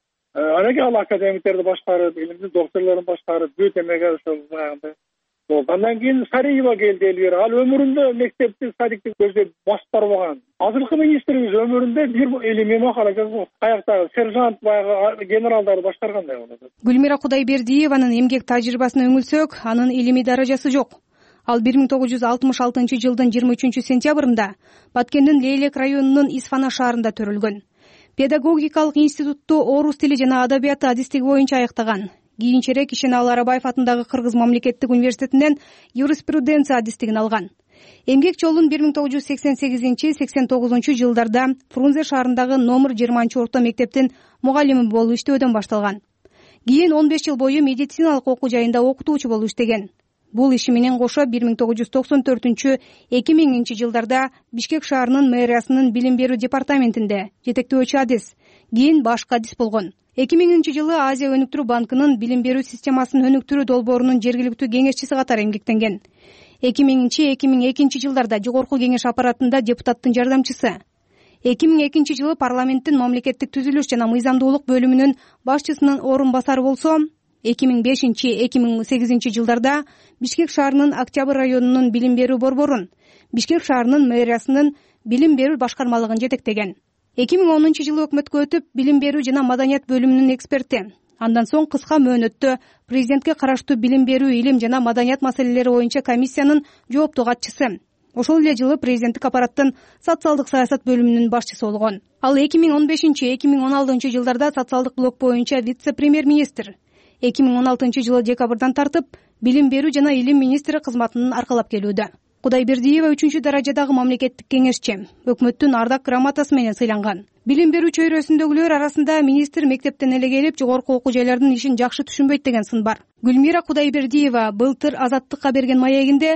Анан ал академиктерди башкарып, илимдин докторлорун башкарып, бүт эмеге ошол баягындай болду. Андан кийин Сариева келди элбир. Ал өмүрүндө мектепти, садикти көздөп басып барбаган. Азыркы министрибиз өмүрүндө бир илимий макала жазбаган. Каяктагы сержант баягы генералдарды башкаргандай болот. Гүлмира Кудайбердиеванын эмгек тажрыйбасына үңүлсөк, анын илимий даражасы жок. Ал бир миң тогуз жүз алтымыш алтынчы жылдын жыйырма үчүнчү сентябрында Баткендин Лейлек районунун Исфана шаарында төрөлгөн. Педагогикалык институтту орус тили жана адабияты адистиги боюнча аяктаган. Кийинчерээк Ишеналы Арабаев атындагы Кыргыз мамлекеттик университетинен юриспруденция адистигин алган. Эмгек жолун бир миң тогуз жүз сексен сегизинчи сексен тогузунчу жылдарда Фрунзе шаарындагы номер жыйырманчы орто мектептин мугалими болуп иштөөдөн башталган. Кийин он беш жыл бою медициналык окуу жайында окутуучу болуп иштеген. Бул иши менен кошо бир миң тогуз жүз токсон төртүнчү эки миңинчи жылдарда Бишкек шаарынын мэриясынын билим берүү департаментинде жетектөөчү адис, кийин башкы адис болгон. эки миңинчи жылы Азия өнүктүрүү банкынын билим берүү системасын өнүктүрүү долбоорунун жергиликтүү кеңешчиси катары эмгектенген. эки миңинчи эки миң экинчи жылдарда жогорку кеңеш аппаратында депутаттын жардамчысы. эки миң экинчи жылы парламенттин мамлекеттик түзүлүш жана мыйзамдуулук бөлүмүнүн башчысынын орун басары болсо, эки миң бешинчи эки миң сегизинчи жылдарда Бишкек шаарынын Октябрь районунун билим берүү борборун, Бишкек шаарынын мэриясынын билим берүү башкармалыгын жетектеген. эки миң онунчу жылы өкмөткө өтүп, билим берүү жана маданият бөлүмүнүн эксперти. Андан соң кыска мөөнөттө президентке караштуу билим берүү, илим жана маданият маселелери боюнча комиссиянын жооптуу катчысы. Ошол эле жылы президенттик аппараттын социалдык саясат бөлүмүнүн башчысы болгон. Ал эки миң он бешинчи эки миң он алтынчы жылдарда социалдык блок боюнча вице-премьер-министр. эки миң он алтынчы жылы декабрдан тартып билим берүү жана илим министри кызматын аркалап келүүдө. Кудайбердиева үчүнчү даражадагы мамлекеттик кеңешчи, өкмөттүн ардак грамотасы менен сыйланган. Билим берүү чөйрөсүндөгүлөр арасында министр мектептен эле келип, жогорку окуу жайлардын ишин жакшы түшүнбөйт деген сын бар. Гүлмира Кудайбердиева былтыр Азаттыкка берген маегинде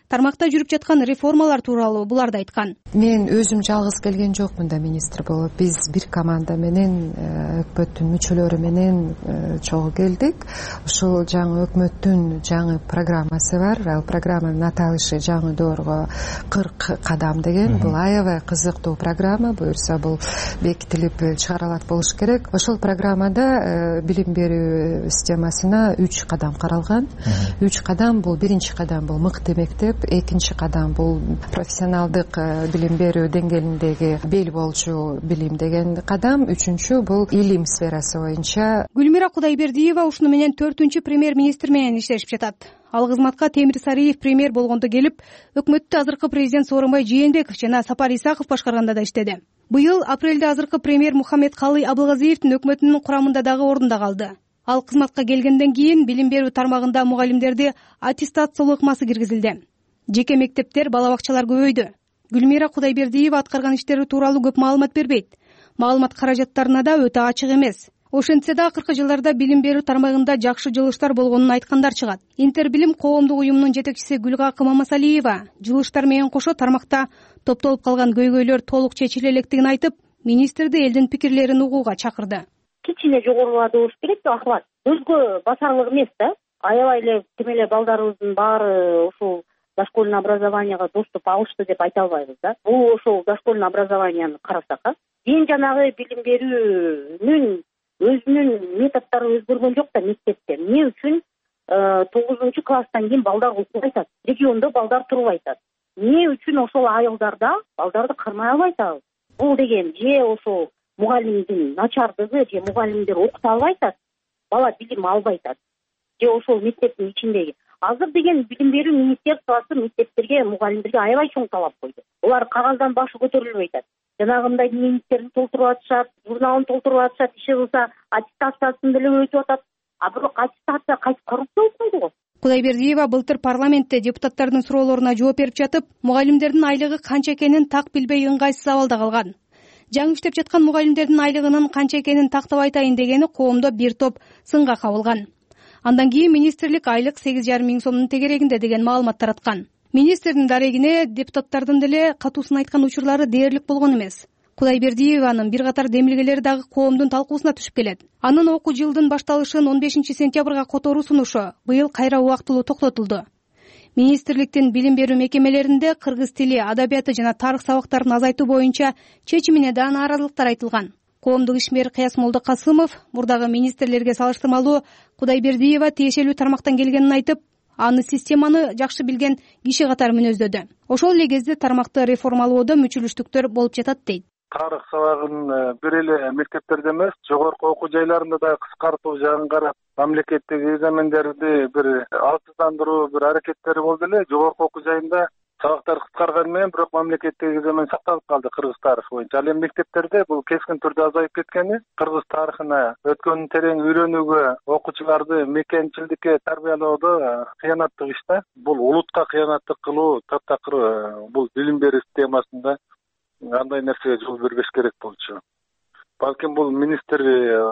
тармакта жүрүп жаткан реформалар тууралуу буларды айткан. Мен өзүм жалгыз келген жокмун да министр болуп. Биз бир команда менен өкмөттүн мүчөлөрү менен чогуу келдик. Ушул жаңы өкмөттүн жаңы программасы бар. Ал программанын аталышы жаңы доорго кырк кадам деген. Бул аябай кызыктуу программа. Буюрса бул бекитилип чыгарылат болуш керек. Ошол программада билим берүү системасына үч кадам каралган. үч кадам бул биринчи кадам бул мыкты мектеп, экинчи кадам бул профессионалдык билим берүү деңгээлиндеги бел болчу билим деген кадам, үчүнчү бул илим сферасы боюнча. Гүлмира Кудайбердиева ушуну менен төртүнчү премьер-министр менен иштешип жатат. Ал кызматка Темир Сариев премьер болгондо келип, өкмөттү азыркы президент Сооронбай Жээнбеков жана Сапар Исаков башкарганда да иштеди. Быйыл апрелде азыркы премьер Мухаммедкалый Абылгазиевдин өкмөтүнүн курамында дагы орунда калды. Ал кызматка келгенден кийин билим берүү тармагында мугалимдерди аттестациялоо ыкмасы киргизилди. Жеке мектептер, бала бакчалар көбөйдү. Гүлмира Кудайбердиева аткарган иштери тууралуу көп маалымат бербейт. Маалымат каражаттарына да өтө ачык эмес. Ошентсе да акыркы жылдарда билим берүү тармагында жакшы жылыштар болгонун айткандар чыгат. Интербилим коомдук уюмунун жетекчиси Гүлгакы Мамасалиева жылыштар менен кошо тармакта топтолуп калган көйгөйлөр толук чечиле электигин айтып, министрди элдин пикирлерин угууга чакырды. Кичине жогоруладыбыз керек охват. Өзгө басарлык эмес да. Аябай эле тим эле балдарыбыздын баары ушул дошкольный образованияга доступ алышты деп айта албайбыз да. Бул ошол дошкольный образованияны карасак, эң жанагы билим берүүнүн өзүнүн методдору өзгөргөн жок да мектепте. Эмне үчүн тогузунчу класстан кийин балдар окуп атат, региондо балдар туруп атат. Эмне үчүн ошол айылдарда балдарды кармай албай атабыз? Бул деген же ошол мугалимдин начардыгы, же мугалимдер окута албай атат, бала билим албай атат, же ошол мектептин ичиндеги. Азыр деген билим берүү министерствосы мектептерге, мугалимдерге аябай чоң талап койду. Булар кагаздан башы көтөрүлбөй атат. Жанагындай дневниктерин толтуруп атышат, журналын толтуруп атышат, иши кылса аттестациясын деле өтүп атат. А бирок аттестация кайтып коррупция болуп койду го. Кудайбердиева былтыр парламентте депутаттардын суроолоруна жооп берип жатып, мугалимдердин айлыгы канча экенин так билбей ыңгайсыз абалда калган. Жаңы иштеп жаткан мугалимдердин айлыгынын канча экенин тактап айтайын дегени коомдо бир топ сынга кабылган. Андан кийин министрлик айлык сегиз жарым миң сомдун тегерегинде деген маалымат тараткан. Министрдин дарегине депутаттардын деле катуусын айткан учурлары дээрлик болгон эмес. Кудайбердиеванын бир катар демилгелери дагы коомдун талкуусуна түшүп келет. Анын окуу жылдын башталышын он бешинчи сентябрга которуу сунушу быйыл кайра убактылуу токтотулду. Министрликтин билим берүү мекемелеринде кыргыз тили, адабияты жана тарых сабактарын азайтуу боюнча чечимине да нааразылыктар айтылган. Коомдук ишмер Кыяс Молдокасымов мурдагы министрлерге салыштырмалуу Кудайбердиева тиешелүү тармактан келгенин айтып, аны системаны жакшы билген киши катары мүнөздөдү. Ошол эле кезде тармакты реформалоодо мүчүлүштүктөр болуп жатат дейт. Тарых сабагын бир эле мектептерде эмес, жогорку окуу жайларында да кыскартуу жагын карап, мамлекеттик экзамендерди бир алсыздандыруу бир аракеттери болду эле. Жогорку окуу жайында сабактар кыскарганы менен, бирок мамлекеттик экзамен сакталып калды кыргыз тарыхы боюнча. Ал эми мектептерде бул кескин түрдө азайып кеткени, кыргыз тарыхына өткөнүн терең үйрөнүүгө, окуучуларды мекенчилдикке тарбиялоодо кыянаттык иш да. Бул улутка кыянаттык кылуу таптакыр бул билим берүү системасында андай нерсеге жол бербеш керек болчу. Балким бул министр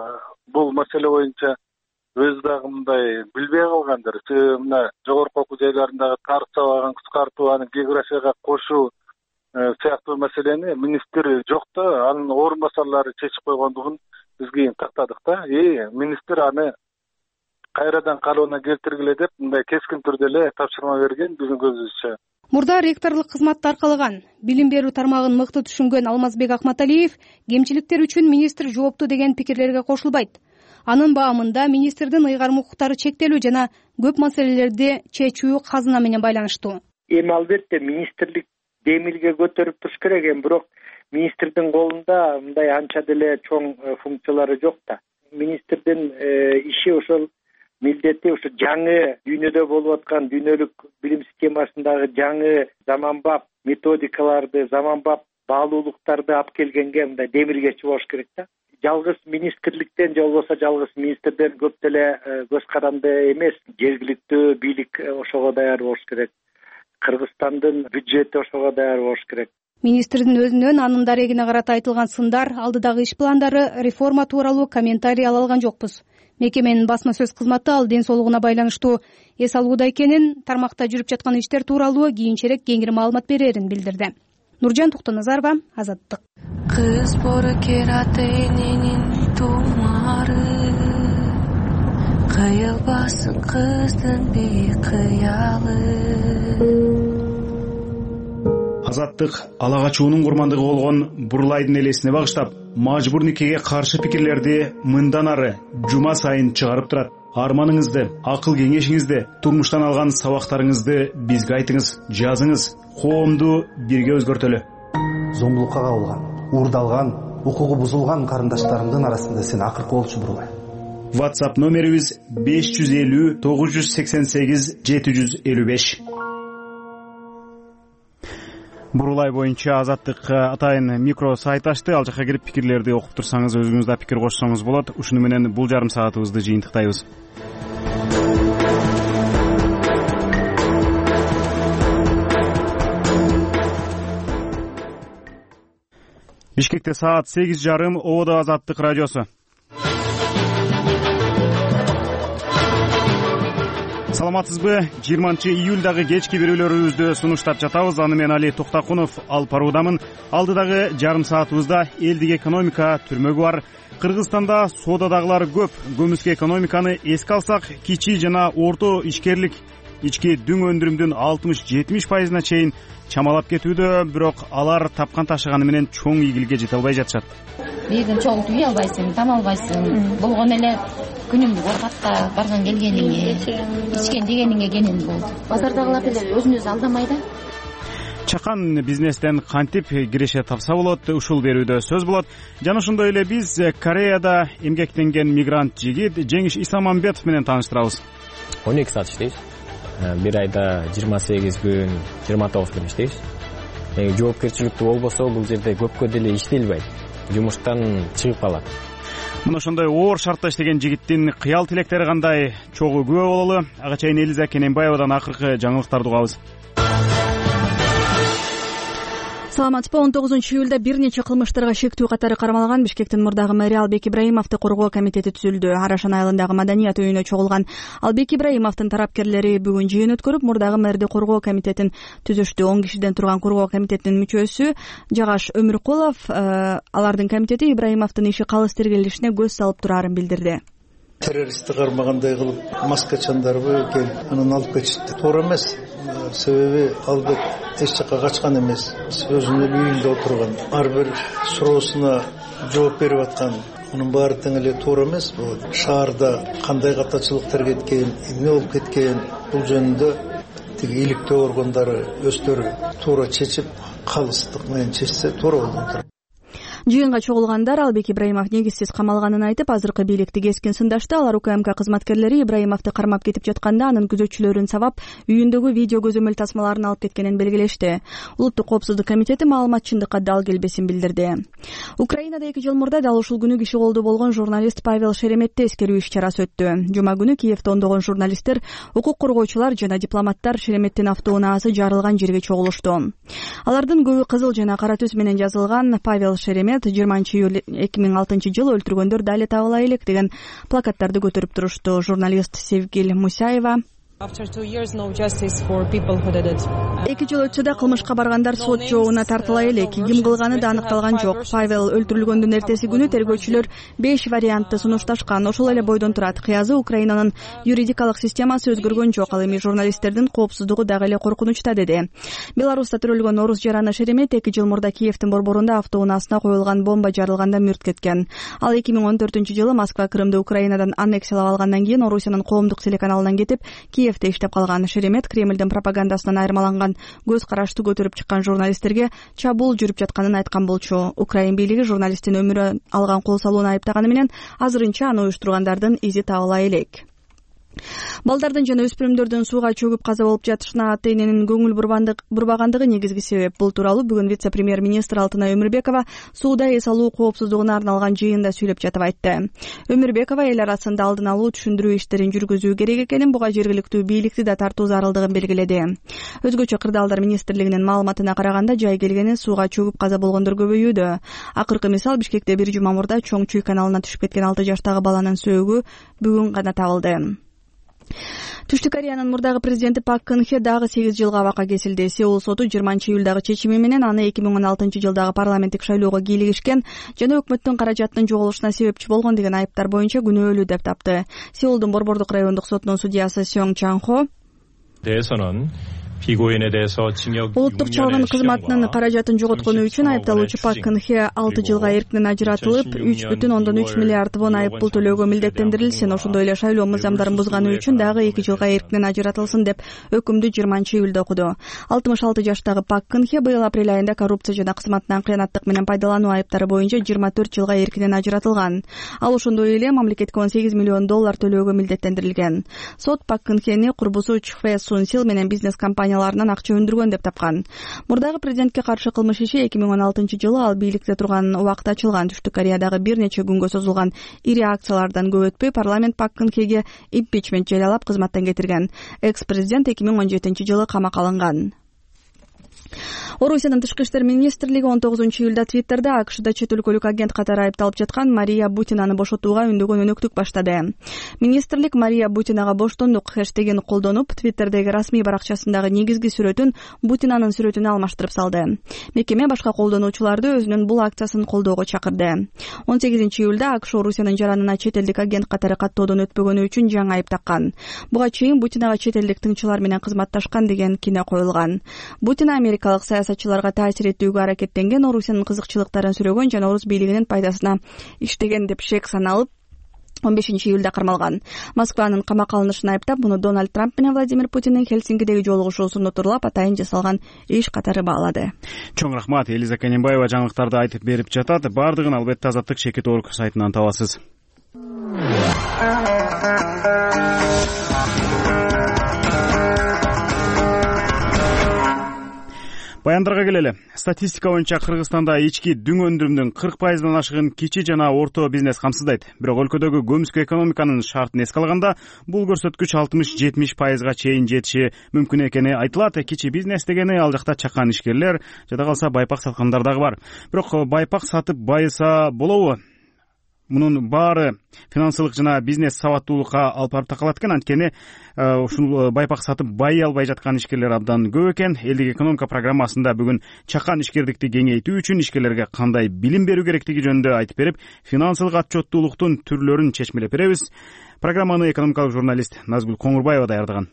бул маселе боюнча өзү дагы мындай билбей калгандыр. Мына жогорку окуу жайларындагы тарых сабагын кыскартуу, аны географияга кошуу сыяктуу маселени министр жок да, анын орун басарлары чечип койгондугун биз кийин тактадык да. И министр аны кайрадан калыбына келтиргиле деп мындай кескин түрдө эле тапшырма берген биздин көзүбүзчө. Мурда ректорлук кызматты аркалаган, билим берүү тармагын мыкты түшүнгөн Алмазбек Акматалиев кемчиликтер үчүн министр жоопту деген пикирлерге кошулбайт. Анын баамында министрдин ыйгарым укуктары чектелүү жана көп маселелерди чечүү казына менен байланыштуу. Эми албетте министрлик демилге көтөрүп туруш керек, эми бирок министрдин колунда мындай анча деле чоң функциялары жок да. Министрдин иши ошол милдети ушу жаңы дүйнөдө болуп аткан дүйнөлүк билим системасындагы жаңы заманбап методикаларды, заманбап баалуулуктарды алып келгенге мындай демилгечи болуш керек да. Жалгыз министрликтен же болбосо жалгыз министрден көп деле көз каранды эмес, жергиликтүү бийлик ошого даяр болуш керек. Кыргызстандын бюджети ошого даяр болуш керек. Министрдин өзүнөн анын дарегине карата айтылган сындар, алдыдагы иш пландары, реформа тууралуу комментарий ала алган жокпуз. мекеменин басма сөз кызматы ал ден соолугуна байланыштуу эс алууда экенин, тармакта жүрүп жаткан иштер тууралуу кийинчерээк кеңири маалымат берерин билдирди. Нуржан Токтоназарова, Азаттык. Кыз борокер ата эненин тумары, кыйылбасын кыздын бейкыялы. Азаттык ала качуунун курмандыгы болгон Бурлайдын элесине багыштап, мажбур никеге каршы пикирлерди мындан ары жума сайын чыгарып турат. Арманыңызды, акыл кеңешиңизди, турмуштан алган сабактарыңызды бизге айтыңыз, жазыңыз. Коомду бирге өзгөртөлү. Зомбулукка кабылган, уурдалган, укугу бузулган карындаштарымдын арасында сен акыркы болчу Бурлай. WhatsApp номерибиз беш жүз элүү тогуз жүз сексен сегиз жети жүз элүү беш. Бурлай боюнча Азаттык атайын микро сайт ачты. Ал жака кирип пикирлерди окуп турсаңыз, өзүңүз да пикир кошсоңуз болот. Ушуну менен бул жарым саатыбызды жыйынтыктайбыз. Бишкекте саат сегиз жарым, Ободо Азаттык радиосу. Саламатсызбы? жыйырманчы июлдагы кечки берүүлөрүбүздү сунуштап жатабыз. Аны мен Али Токтакунов алып баруудамын. Алдыдагы жарым саатыбызда элдик экономика түрмөгү бар. Кыргызстанда соодадагылар көп. Көмүскө экономиканы эске алсак, кичи жана орто ишкерлик ички дүң өндүрүмдүн алтымыш жетимиш пайызына чейин чамалап кетүүдө, бирок алар тапкан ташыганы менен чоң ийгиликке жете албай жатышат. Бирден чогултуп үй албайсың, там албайсың. Болгон эле күнүңдү коркатка барган келгениңе, ичкен дегениңе кенен болду. Базардагылар деле өзүн өзү алдамай да. Чакан бизнестен кантип киреше тапса болот, ушул берүүдө сөз болот. Жана ошондой эле биз Кореяда эмгектенген мигрант жигит Жеңиш Исламамбетов менен тааныштырабыз. он эки саат иштейбиз. Бир айда жыйырма сегиз күн, жыйырма тогуз күн иштейбиз. Жоопкерчиликтүү болбосо бул жерде көпкө деле иштелбейт. Жумуштан чыгып калат. Мына ошондой оор шартта иштеген жигиттин кыял тилектери кандай, чогуу күбө бололу. Ага чейин Элиза Кененбаевадан акыркы жаңылыктарды угабыз. Саламатсызбы? он тогузунчу июлда бир нече кылмыштарга шектүү катары кармалган Бишкектин мурдагы мэри Албек Ибраимовду коргоо комитети түзүлдү. Арашан айылындагы маданият үйүнө чогулган Албек Ибраимовдун тарапкерлери бүгүн жыйын өткөрүп, мурдагы мэрди коргоо комитетин түзүштү. он кишиден турган коргоо комитетинин мүчөсү Жагаш Өмүркулов алардын комитети Ибраимовдун иши калыс тергелишине көз салып турарын билдирди. Террористти кармагандай кылып маскачандарбы келип анан алып кетишти. Туура эмес. Себеби Албек эч жака качкан эмес. Өзүнүн үйүндө отурган. Ар бир суроосуна жооп берип аткан. Мунун баары тең эле туура эмес. Бул шаарда кандай катачылыктар кеткен, эмне болуп кеткен, бул жөнүндө тиги иликтөө органдары өздөрү туура чечип, калыстык менен чечсе туура болот. Жыйынга чогулгандар Албек Ибраимов негизсиз камалганын айтып, азыркы бийликти кескин сындашты. Алар УКМК кызматкерлери Ибраимовду кармап кетип жатканда анын күзөтчүлөрүн сабап, үйүндөгү видео көзөмөл тасмаларын алып кеткенин белгилешти. Улуттук коопсуздук комитети маалымат чындыкка дал келбесин билдирди. Украинада эки жыл мурда дал ушул күнү киши колдуу болгон журналист Павел Шереметти эскерүү иш-чарасы өттү. Жума күнү Киевде ондогон журналисттер, укук коргоочулар жана дипломаттар Шереметтин автоунаасы жарылган жерге чогулушту. Алардын көбү кызыл жана кара түс менен жазылган Павел Шеремет жыйырманчы июль эки миң алтынчы жылы өлтүргөндөр дали табыла элек деген плакаттарды көтөрүп турушту. Журналист Севгил Мусяева эки жыл өтсө да кылмышка баргандар сот жообуна тартыла элек. Ким кылганы да аныкталган жок. Павел өлтүрүлгөндүн эртеси күнү тергөөчүлөр беш вариантты сунушташкан. Ошол эле бойдон турат. Кыязы Украинанын юридикалык системасы өзгөргөн жок. Ал эми журналисттердин коопсуздугу дагы эле коркунучта, деди. Беларуста төрөлгөн орус жараны Шеремет эки жыл мурда Киевдин борборунда автоунаасына коюлган бомба жарылганда мүрт кеткен. Ал эки миң он төртүнчү жылы Москва Крымды Украинадан аннексиялап алгандан кийин Орусиянын коомдук телеканалынан кетип, Киевде иштеп калган. Шеремет Кремлдин пропагандасынан айырмаланган көз карашты көтөрүп чыккан журналисттерге чабуул жүрүп жатканын айткан болчу. Украин бийлиги журналисттин өмүрү алган кол салууну айыптаганы менен азырынча аны уюштургандардын изи табыла элек. Балдардын жана өспүрүмдөрдүн сууга чөгүп каза болуп жатышына ата эненин көңүл бурбагандыгы негизги себеп. Бул тууралуу бүгүн вице-премьер-министр Алтынай Өмүрбекова сууда эс алуу коопсуздугуна арналган жыйында сүйлөп жатып айтты. Өмүрбекова эл арасында алдын алуу түшүндүрүү иштерин жүргүзүү керек экенин, буга жергиликтүү бийликти да тартуу зарылдыгын белгиледи. Өзгөчө кырдаалдар министрлигинин маалыматына караганда жай келгени сууга чөгүп каза болгондор көбөйүүдө. Акыркы мисал Бишкекте бир жума мурда Чоң Чүй каналына түшүп кеткен алты жаштагы баланын сөөгү бүгүн гана табылды. Түштүк Кореянын мурдагы президенти Пак Кын Хе дагы сегиз жылга абакка кесилди. Сеул соту жыйырманчы июлдагы чечими менен аны эки миң он алтынчы жылдагы парламенттик шайлоого кийлигишкен жана өкмөттүн каражатынын жоголушуна себепчи болгон деген айыптар боюнча күнөөлүү деп тапты. Сеулдун Борбордук райондук сотунун судьясы Сёң Чан Хо улуттук чалгын кызматынын каражатын жоготкону үчүн айыпталуучу Пак Кын Хе алты жылга эркинен ажыратылып, үч бүтүн ондон үч миллиард вон айып пул төлөөгө милдеттендирилсин. Ошондой эле шайлоо мыйзамдарын бузганы үчүн дагы эки жылга эркинен ажыратылсын деп өкүмдү жыйырманчы июлда окуду. алтымыш алты жаштагы Пак Кын Хе быйыл апрель айында коррупция жана кызматынан кыянаттык менен пайдалануу айыптары боюнча жыйырма төрт жылга эркинен ажыратылган. Ал ошондой эле мамлекетке он сегиз миллион доллар төлөөгө милдеттендирилген. Сот Пак Кын Хени курбусу Чхве Сунсил менен бизнес компания акча өндүргөн деп тапкан. Мурдагы президентке каршы кылмыш иши эки миң он алтынчы жылы ал бийликте турган убакта ачылган. Түштүк Кореядагы бир нече күнгө созулган ири акциялардан көп өтпөй парламент Пак Кын Хеге импичмент жарыялап кызматтан кетирген. Экс-президент эки миң он жетинчи жылы камакка алынган. Орусиянын тышкы иштер министрлиги он тогузунчу июлда Твиттерде АКШда чет өлкөлүк агент катары айыпталып жаткан Мария Бутинаны бошотууга үндөгөн өнөктүк баштады. Министрлик Мария Бутинага боштондук хэштегин колдонуп, Твиттердеги расмий баракчасындагы негизги сүрөтүн Бутинанын сүрөтүнө алмаштырып салды. Мекеме башка колдонуучуларды өзүнүн бул акциясын колдоого чакырды. он сегизинчи июлда АКШ Орусиянын жаранына чет элдик агент катары каттоодон өтпөгөнү үчүн жаңы айып таккан. Буга чейин Бутинага чет элдик тыңчылар менен кызматташкан деген кине коюлган. Бутин америкалык саясатчыларга таасир этүүгө аракеттенген, Орусиянын кызыкчылыктарын сүрөгөн жана орус бийлигинин пайдасына иштеген деп шек саналып он бешинчи июлда кармалган. Москванын камакка алынышын айыптап, муну Дональд Трамп менен Владимир Путиндин Хельсинкидеги жолугушуусун утурлап атайын жасалган иш катары баалады. Чоң рахмат. Элиза Канембаева жаңылыктарды айтып берип жатат. Бардыгын албетте Азаттык Чекит Орг сайтынан табасыз. Баяндарга келели. Статистика боюнча Кыргызстанда ички дүң өндүрүмдүн кырк пайыздан ашыгын кичи жана орто бизнес камсыздайт. Бирок өлкөдөгү көмүскө экономиканын шартын эске алганда, бул көрсөткүч алтымыш жетимиш пайызга чейин жетиши мүмкүн экени айтылат. Кичи бизнес дегени ал жакта чакан ишкерлер, жада калса байпак саткандар дагы бар. Бирок байпак сатып байыса болобу? Мунун баары финансылык жана бизнес сабаттуулукка алып барып такалат экен. Анткени ушул байпак сатып байый албай жаткан ишкерлер абдан көп экен. Элдик экономика программасында бүгүн чакан ишкердикти кеңейтүү үчүн ишкерлерге кандай билим берүү керектиги жөнүндө айтып берип, финансылык отчеттуулуктун түрлөрүн чечмелеп беребиз. Программаны экономикалык журналист Назгүл Коңурбаева даярдаган.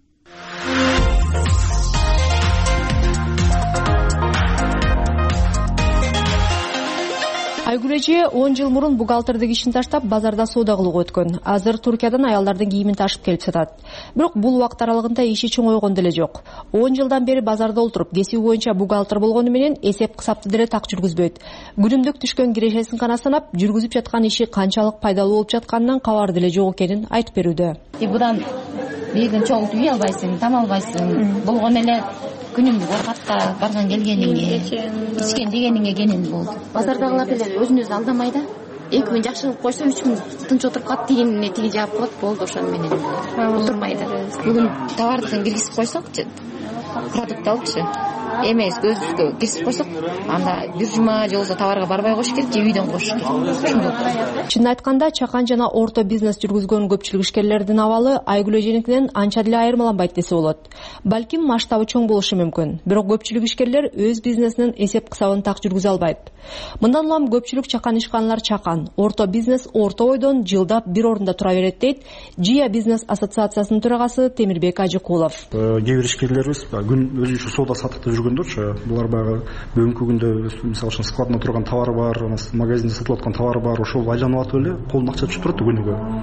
Айгүл эже он жыл мурун бухгалтердик ишин таштап базарда соода кылууга өткөн. Азыр Туркиядан аялдардын кийимин ташып келип сатат. Бирок бул убакыт аралыгында иши чоңойгон деле жок. он жылдан бери базарда олтуруп, кесиби боюнча бухгалтер болгону менен эсеп кысапты деле так жүргүзбөйт. Күнүмдүк түшкөн кирешесин гана санап, жүргүзүп жаткан иши канчалык пайдалуу болуп жатканынан кабар деле жок экенин айтып берүүдө. Будан бийигин чогултуп үй албайсың, там албайсың. Болгон эле күнүмдүк оокатка барган келгениңе, ичкен дегениңе кенен болду. Базардагылар деле өзүн өзү алдамай да. эки күн жакшы кылып койсо, үч күн тынч отуруп калат, тигинине тиги жаап коет, болду ошону менен. Отурмайды. Бүгүн товардын киргизип койсок, продукт алыпчы. Эмес көзүбүзгө киргизип койсок, анда бир жума же болбосо товарга барбай коюш керек, же үйдөн коюш керек. Чынын айтканда, чакан жана орто бизнес жүргүзгөн көпчүлүк ишкерлердин абалы Айгүл эженикинен анча деле айырмаланбайт десе болот. Балким масштабы чоң болушу мүмкүн, бирок көпчүлүк ишкерлер өз бизнесинин эсеп кысабын так жүргүзө албайт. Мындан улам көпчүлүк чакан ишканалар чакан, орто бизнес орто ойдон жылдап бир орунда тура берет дейт Жия бизнес ассоциациясынын төрагасы Темирбек Ажыкулов. Кээ бир ишкерлерибиз күн өзүнчө соода саттыкта жүргөндөрчү, булар баягы бүгүнкү күндө мисалы үчүн складында турган товары бар, магазинде сатылып аткан товары бар, ошол айланып атып эле колуна акча түшүп турат күнүгө.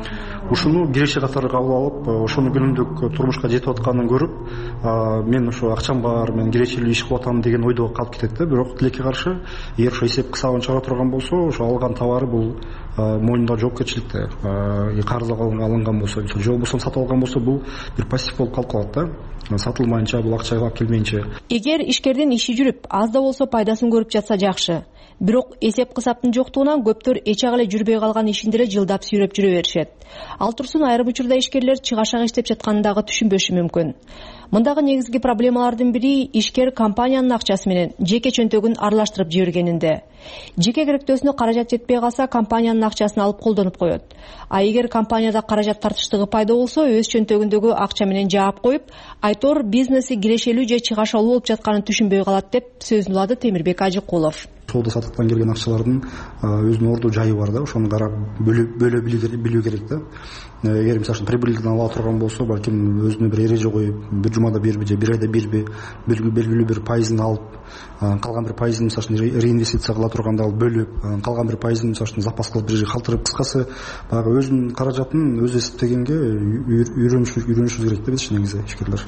ушуну киреше катары кабыл алып ошону күнүмдүк турмушка жетип атканын көрүп мен ошо акчам бар, мен кирешелүү иш кылып атам деген ойдо калып кетет да. Бирок тилекке каршы эгер ошо эсеп кысабын чыгара турган болсо, ошо алган товары бул мойнунда жоопкерчиликте карыз алынган болсо же болбосо сатып алган болсо, бул бир пассив болуп калып калат да. Сатылмайынча, бул акча алып келмейинче. Эгер ишкердин иши жүрүп, аз да болсо пайдасын көрүп жатса жакшы. Бирок эсеп кысаптын жоктугунан көптөр эч ак эле жүрбөй калган ишин деле жылдап сүйрөп жүрө беришет. Ал турсун айрым учурда ишкерлер чыгашак иштеп жатканын дагы түшүнбөшү мүмкүн. Мындагы негизги проблемалардын бири ишкер компаниянын акчасы менен жеке чөнтөгүн аралаштырып жибергенинде. Жеке керектөөсүнө каражат жетпей калса, компаниянын акчасын алып колдонуп коет. А эгер компанияда каражат тартыштыгы пайда болсо, өз чөнтөгүндөгү акча менен жаап коюп, айтор бизнеси кирешелүү же чыгашалуу болуп жатканын түшүнбөй калат деп сөзүн улады Темирбек Ажыкулов. Соода саттыктан келген акчалардын өзүнүн орду жайы бар да, ошону карап бөлө билүү керек да. Эгер мисалы прибыльден ала турган болсо, балким өзүнө бир эреже коюп, бир жумада бирби же бир айда бирби белгилүү бир пайызын алып, калган бир пайызын мисалы реинвестиция кыла турганда алып бөлүп, калган бир пайызын мисалы запас кылып бир жерге калтырып, кыскасы баягы өзүнүн каражатын өзү эсептегенге үйрөнүшүбүз керек да биз негизи ишкерлер.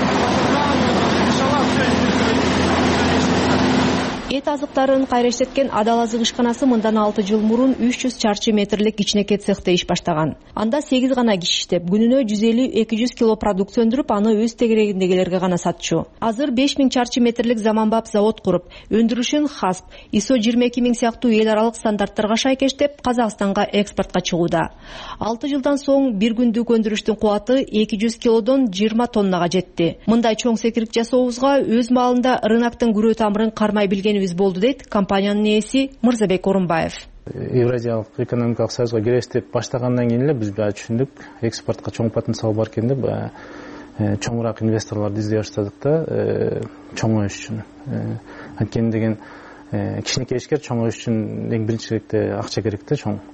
Эт азыктарын кайрештеткен Адал азык ишканасы мындан алты жыл мурун үч жүз чарчы метрлик кичинекей цехте иш баштаган. Анда сегиз гана киши иштеп, күнүнө жүз элүү эки жүз кило продукция өндүрүп, аны өз тегерегиндегилерге гана сатчу. Азыр беш миң чарчы метрлик заманбап завод куруп, өндүрүшүн хасп, ИСО жыйырма эки миң сыяктуу эл аралык стандарттарга шайкештеп, Казакстанга экспортко чыгууда. алты жылдан соң бир күндүк өндүрүштүн кубаты эки жүз килодон жыйырма тоннага жетти. Мындай чоң секирик жасообузга өз маалында рыноктун күрөө тамырын кармай билген болду дейт компаниянын ээси Мырзабек Орунбаев. Евразиялык экономикалык союзга киребиз деп баштагандан кийин эле биз баягы түшүндүк, экспортко чоң потенциал бар экен деп чоңураак инвесторлорду издей баштадык да, чоң өсүш үчүн. Анткени деген кичинекей ишкер чоң өсүш үчүн эң биринчи керекте акча керек да, чоң.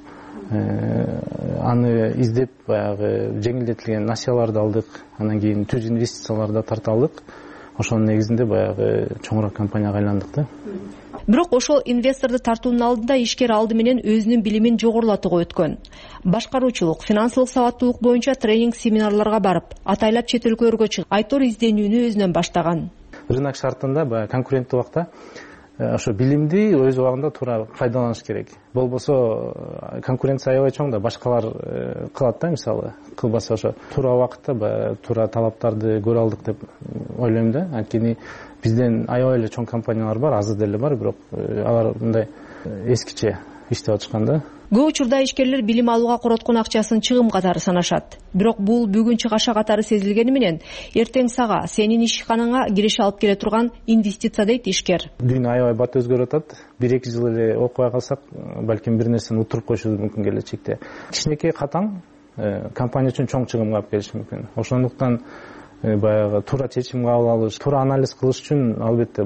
Аны издеп баягы жеңилдетилген насыяларды алдык, андан кийин түз инвестицияларды тарта алдык. Ошонун негизинде баягы чоңураак компанияга айландык да. Бирок ошол инвесторду тартуунун алдында ишкер алды менен өзүнүн билимин жогорулатууга өткөн. Башкаруучулук, финансылык сабаттуулук боюнча тренинг семинарларга барып, атайлап чет өлкөлөргө чыгып, айтор изденүүнү өзүнөн баштаган. Рынок шартында баягы конкуренттүү убакта ошо билимди өз убагында туура пайдаланыш керек. Болбосо конкуренция аябай чоң да, башкалар кылат да, мисалы. Кылбаса ошо туура убакытта туура талаптарды көрө алдык деп ойлойм да. Анткени бизден аябай эле чоң компаниялар бар, азыр деле бар, бирок алар мындай эскиче иштеп атышкан да. Көп учурда ишкерлер билим алууга короткон акчасын чыгым катары санашат. Бирок бул бүгүн чыгаша катары сезилгени менен эртең сага, сенин ишканаңа киреше алып келе турган инвестиция дейт ишкер. Дүйнө аябай бат өзгөрүп атат. бир эки жыл эле окубай калсак, балким бир нерсени утуруп коюшубуз мүмкүн келечекте. Кичинекей катаң компания үчүн чоң чыгымга алып келиши мүмкүн. Ошондуктан баягы туура чечим кабыл алыш, туура анализ кылыш үчүн албетте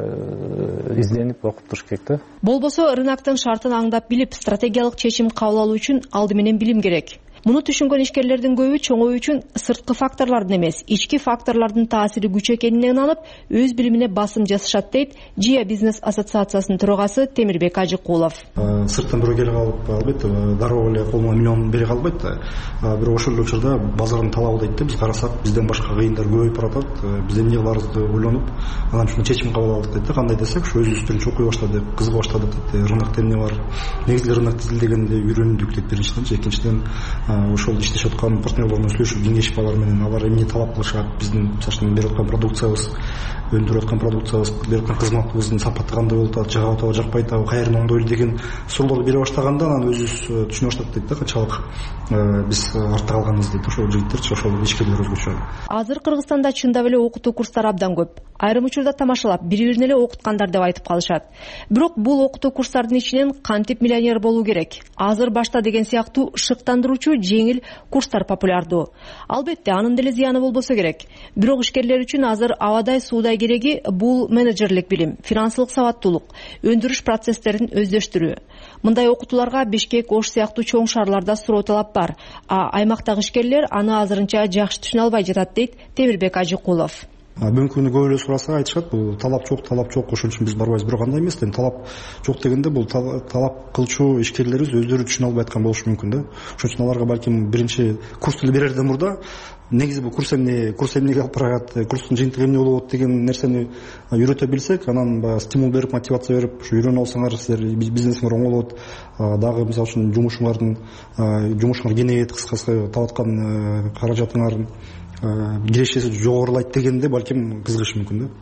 баягы изденип окуп туруш керек да. Болбосо рыноктун шартын аңдап билип, стратегиялык чечим кабыл алуу үчүн алды менен билим керек. Муну түшүнгөн ишкерлердин көбү чоңоюу үчүн сырткы факторлордун эмес, ички факторлордун таасири күч экенине ынанып, өз билимине басым жасашат дейт Жия бизнес ассоциациясынын төрагасы Темирбек Ажыкулов. Сырттан бирөө келип алып, албетте дароо эле колуна миллион бере калбайт да. Бирок ошол эле учурда базардын талабы дейт да, биз карасак, бизден башка кыйындар көбөйүп баратат, биз эмне кыларыбызды ойлонуп, анан ушуну чечим кабыл алдык дейт да. Кандай десек, ушу өзүбүздүн окуй баштадык, кызыга баштадык дейт. Рынокто эмне бар? Негизи рынок тизилдегенде үйрөндүк дейт биринчиден, экинчиден ошол иштешип аткан партнерлордун сүйлөшүп кеңешип алар менен алар эмне талап кылышат, биздин мисалы берип аткан продукциябыз, өндүрүп аткан продукциябыз, берип аткан кызматыбыздын сапаты кандай болуп атат, жагат атабы жакпай атабы, кайерин оңдойлу деген суроолорду бере баштаганда анан өзүбүз түшүнө баштадык дейт да, канчалык биз артта калганбыз дейт ошол жигиттерчи, ошол ишкерлер өзгөчө. Азыр Кыргызстанда чындап эле окутуу курстары абдан көп. Айрым учурда тамашалап, бири-бирин эле окуткандар деп айтып калышат. Бирок бул окутуу курстардын ичинен кантип миллионер болуу керек? Азыр башта деген сыяктуу шыктандыруучу жеңил курстар популярдуу. Албетте, анын деле зыяны болбосо керек. Бирок ишкерлер үчүн азыр абадай суудай кереги бул менеджерлик билим, финансылык сабаттуулук, өндүрүш процесстерин өздөштүрүү. Мындай окутууларга Бишкек, Ош сыяктуу чоң шаарларда суроо талап бар, а аймактагы ишкерлер аны азырынча жакшы түшүнө албай жатат дейт Темирбек Ажыкулов. мүмкүнү көп эле сураса айтышат бул талап жок талап жок ошон үчүн биз барбайбыз, бирок андай эмес да. Эми талап жок дегенде бул талап кылчу ишкерлерибиз өздөрү түшүнө албай аткан болушу мүмкүн да. Ошон үчүн аларга балким биринчи курсту берерден мурда негизи бул курс эмне, курс эмнеге алып барат, курстун жыйынтыгы эмне болот деген нерсени үйрөтө билсек, анан баягы стимул берип, мотивация берип, ушу үйрөнүп алсаңар силер бизнесиңер оңолот, дагы мисалы үчүн жумушуңардын жумушуңар кеңейет, кыскасы таап аткан каражатыңардын кирешеси жогорулайт дегенде балким кызыгышы мүмкүн да.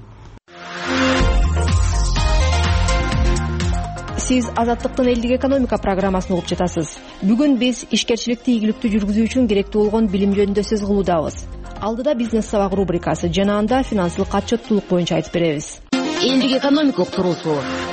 Сиз Азаттыктын элдик экономика программасын угуп жатасыз. Бүгүн биз ишкерчиликти ийгиликтүү жүргүзүү үчүн керектүү болгон билим жөнүндө сөз кылуудабыз. Алдыда бизнес сабак рубрикасы жана анда финансылык отчеттуулук боюнча айтып беребиз. Элдик экономика уктуруусу.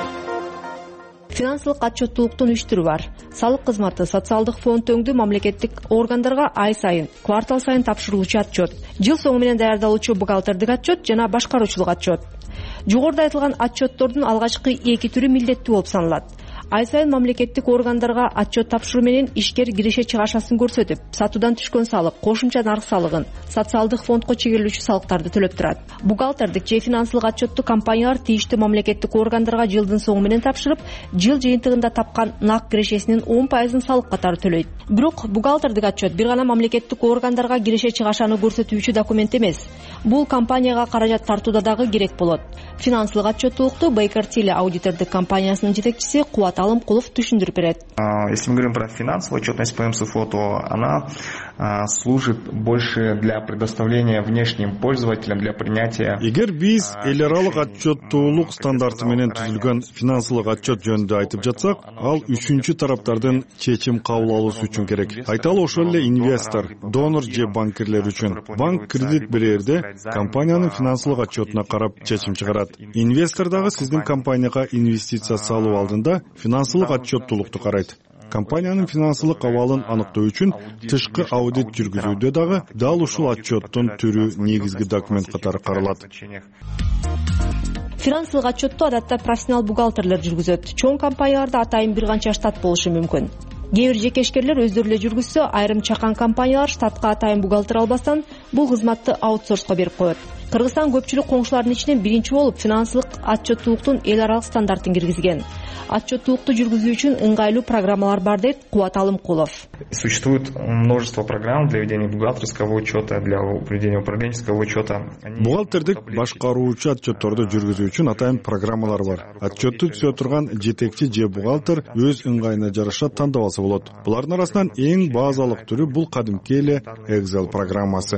Финансылык отчеттуулуктун үч түрү бар. Салык кызматы социалдык фонд өңдүү мамлекеттик органдарга ай сайын, квартал сайын тапшырылуучу отчет, жыл соңу менен даярдалуучу бухгалтердик отчет жана башкаруучулук отчет. Жогоруда айтылган отчеттордун алгачкы эки түрү милдеттүү болуп саналат. Ай сайын мамлекеттик органдарга отчет тапшыруу менен ишкер киреше чыгашасын көрсөтүп, сатуудан түшкөн салык, кошумча нарк салыгын, социалдык фондко чегерилүүчү салыктарды төлөп турат. Бухгалтердик же финансылык отчетту компаниялар тийиштүү мамлекеттик органдарга жылдын соңу менен тапшырып, жыл жыйынтыгында тапкан нак кирешесинин он пайызын салык катары төлөйт. Бирок бухгалтердик отчет бир гана мамлекеттик органдарга киреше чыгашаны көрсөтүүчү документ эмес. Бул компанияга каражат тартууда дагы керек болот. Финансылык отчеттуулукту Baker Tilly аудитордук компаниясынын жетекчиси Кубат Алымкулов түшүндүрүп берет. Если мы говорим про финансовую отчетность по эм эс эф о, то она служит больше для предоставления внешним пользователям для принятия. Эгер биз эл аралык отчеттуулук стандарты менен түзүлгөн финансылык отчет жөнүндө айтып жатсак, ал үчүнчү тараптардын чечим кабыл алуусу үчүн керек. Айталы ошол эле инвестор, донор же банкирлер үчүн. Банк кредит берерде компаниянын финансылык отчетуна карап чечим чыгарат. Инвестор дагы сиздин компанияга инвестиция салуу алдында финансылык отчеттуулукту карайт. Компаниянын финансылык абалын аныктоо үчүн тышкы аудит жүргүзүүдө дагы дал ушул отчеттун түрү негизги документ катары каралат. Финансылык отчетту адатта профессионал бухгалтерлер жүргүзөт. Чоң компанияларда атайын бир канча штат болушу мүмкүн. Кээ бир жекешкерлер өздөрү эле жүргүзсө, айрым чакан компаниялар штатка атайын бухгалтер албастан бул кызматты аутсорска берип коет. Кыргызстан көпчүлүк коңшулардын ичинен биринчи болуп финансылык отчеттуулуктун эл аралык стандартын киргизген. Отчеттуулукту жүргүзүү үчүн ыңгайлуу программалар бар дейт Кубат Алымкулов. Существует множество программ для ведения бухгалтерского учета, для ведения управленческого учета. Бухгалтердик башкаруучу отчетторду жүргүзүү үчүн атайын программалар бар. Отчетту түзө турган жетекчи же бухгалтер өз ыңгайына жараша тандап алса болот. Булардын арасынан эң базалык түрү бул кадимки эле Excel программасы.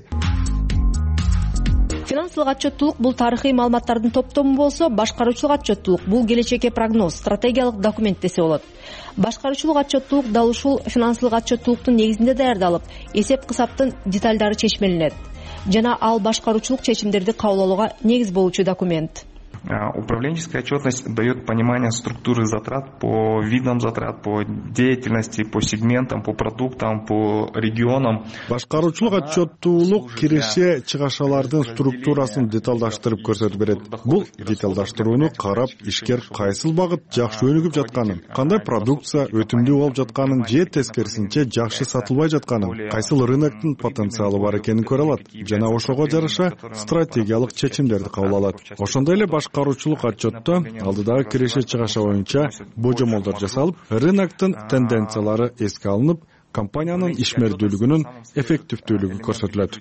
Финансылык отчеттуулук бул тарыхый маалыматтардын топтому болсо, башкаруучулук отчеттуулук бул келечекке прогноз, стратегиялык документ десе болот. Башкаруучулук отчеттуулук дал ушул финансылык отчеттуулуктун негизинде даярдалып, эсеп-кысаптын деталдары чечмеленет жана ал башкаруучулук чечимдерди кабыл алууга негиз болуучу документ. Управленческая отчетность дает понимание структуры затрат по видам затрат, по деятельности, по сегментам, по продуктам, по регионам. Башкаруучулук отчеттуулук киреше чыгашалардын структурасын деталдаштырып көрсөтүп берет. Бул деталдаштырууну карап, ишкер кайсыл багыт жакшы өнүгүп жатканын, кандай продукция өтүмдүү болуп жатканын же тескерисинче жакшы сатылбай жатканын, кайсыл рыноктун потенциалы бар экенин көрө алат жана ошого жараша стратегиялык чечимдерди кабыл алат. Ошондой эле башкаруучулук отчетто алдыдагы киреше чыгаша боюнча божомолдор жасалып, рыноктун тенденциялары эске алынып, компаниянын ишмердүүлүгүнүн эффективдүүлүгү көрсөтүлөт.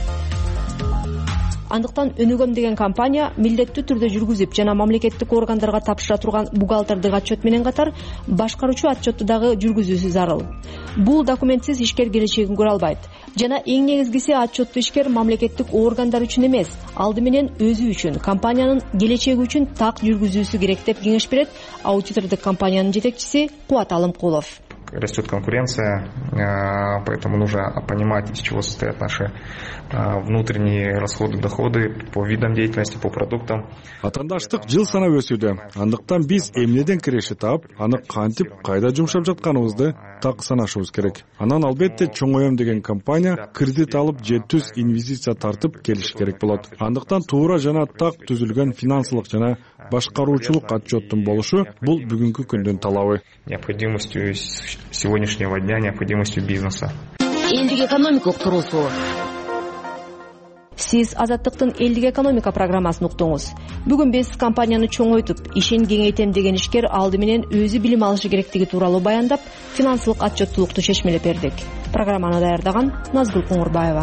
Андыктан өнүгөм деген компания милдеттүү түрдө жүргүзүп жана мамлекеттик органдарга тапшыра турган бухгалтердик отчет менен катар башкаруучу отчетту дагы жүргүзүүсү зарыл. Бул документсиз ишкер келечегин көрө албайт. Жана эң негизгиси отчетту ишкер мамлекеттик органдар үчүн эмес, алды менен өзү үчүн, компаниянын келечеги үчүн так жүргүзүүсү керек деп кеңеш берет аудитордук компаниянын жетекчиси Кубат Алымкулов. Растет конкуренция, поэтому нужно понимать, из чего состоят наши внутренние расходы, доходы по видам деятельности, по продуктам. Атандаштык жыл санап өсүүдө. Андыктан биз эмнеден киреше таап, аны кантип, кайда жумшап жатканыбызды так санашыбыз керек. Анан албетте чоңоем деген компания кредит алып, же түз инвестиция тартып келиш керек болот. Андыктан туура жана так түзүлгөн финансылык жана башкаруучулук отчеттун болушу бул бүгүнкү күндүн талабы. Необходимостью сегодняшнего дня, необходимостью бизнеса. Элдик экономика уктуруусу. Сиз Азаттыктын элдик экономика программасын уктуңуз. Бүгүн биз компанияны чоңойтуп, ишин кеңейтем деген ишкер алды менен өзү билим алышы керектиги тууралуу баяндап, финансылык отчеттуулукту чечмелеп бердик. Программаны даярдаган Назгүл Куңурбаева.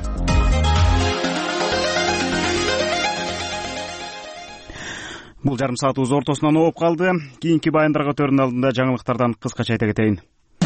Бул жарым саатыбыз ортосунан ооп калды. Кийинки баяндарга өтөрүнүн алдында жаңылыктардан кыскача айта кетейин.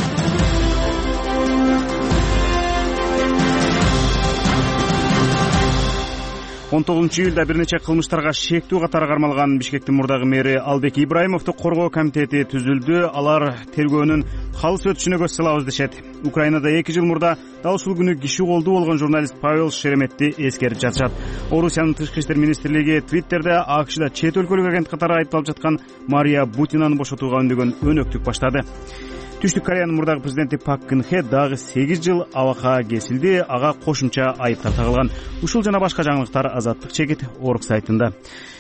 он тогузунчу июлда бир нече кылмыштарга шектүү катары кармалган Бишкектин мурдагы мэри Албек Ибраимовду коргоо комитети түзүлдү. Алар тергөөнүн калыс өтүшүнө көз салабыз дешет. Украинада эки жыл мурда дал ушул күнү киши колду болгон журналист Павел Шереметти эскерип жатышат. Орусиянын тышкы иштер министрлиги Твиттерде АКШда чет өлкөлүк агент катары айыпталып жаткан Мария Бутинаны бошотууга үндөгөн өнөктүк баштады. Түштүк Кореянын мурдагы президенти Пак Кын Хе дагы сегиз жыл абакка кесилди. Ага кошумча айыптар тагылган. Ушул жана башка жаңылыктар Азаттык чекит Орг сайтында.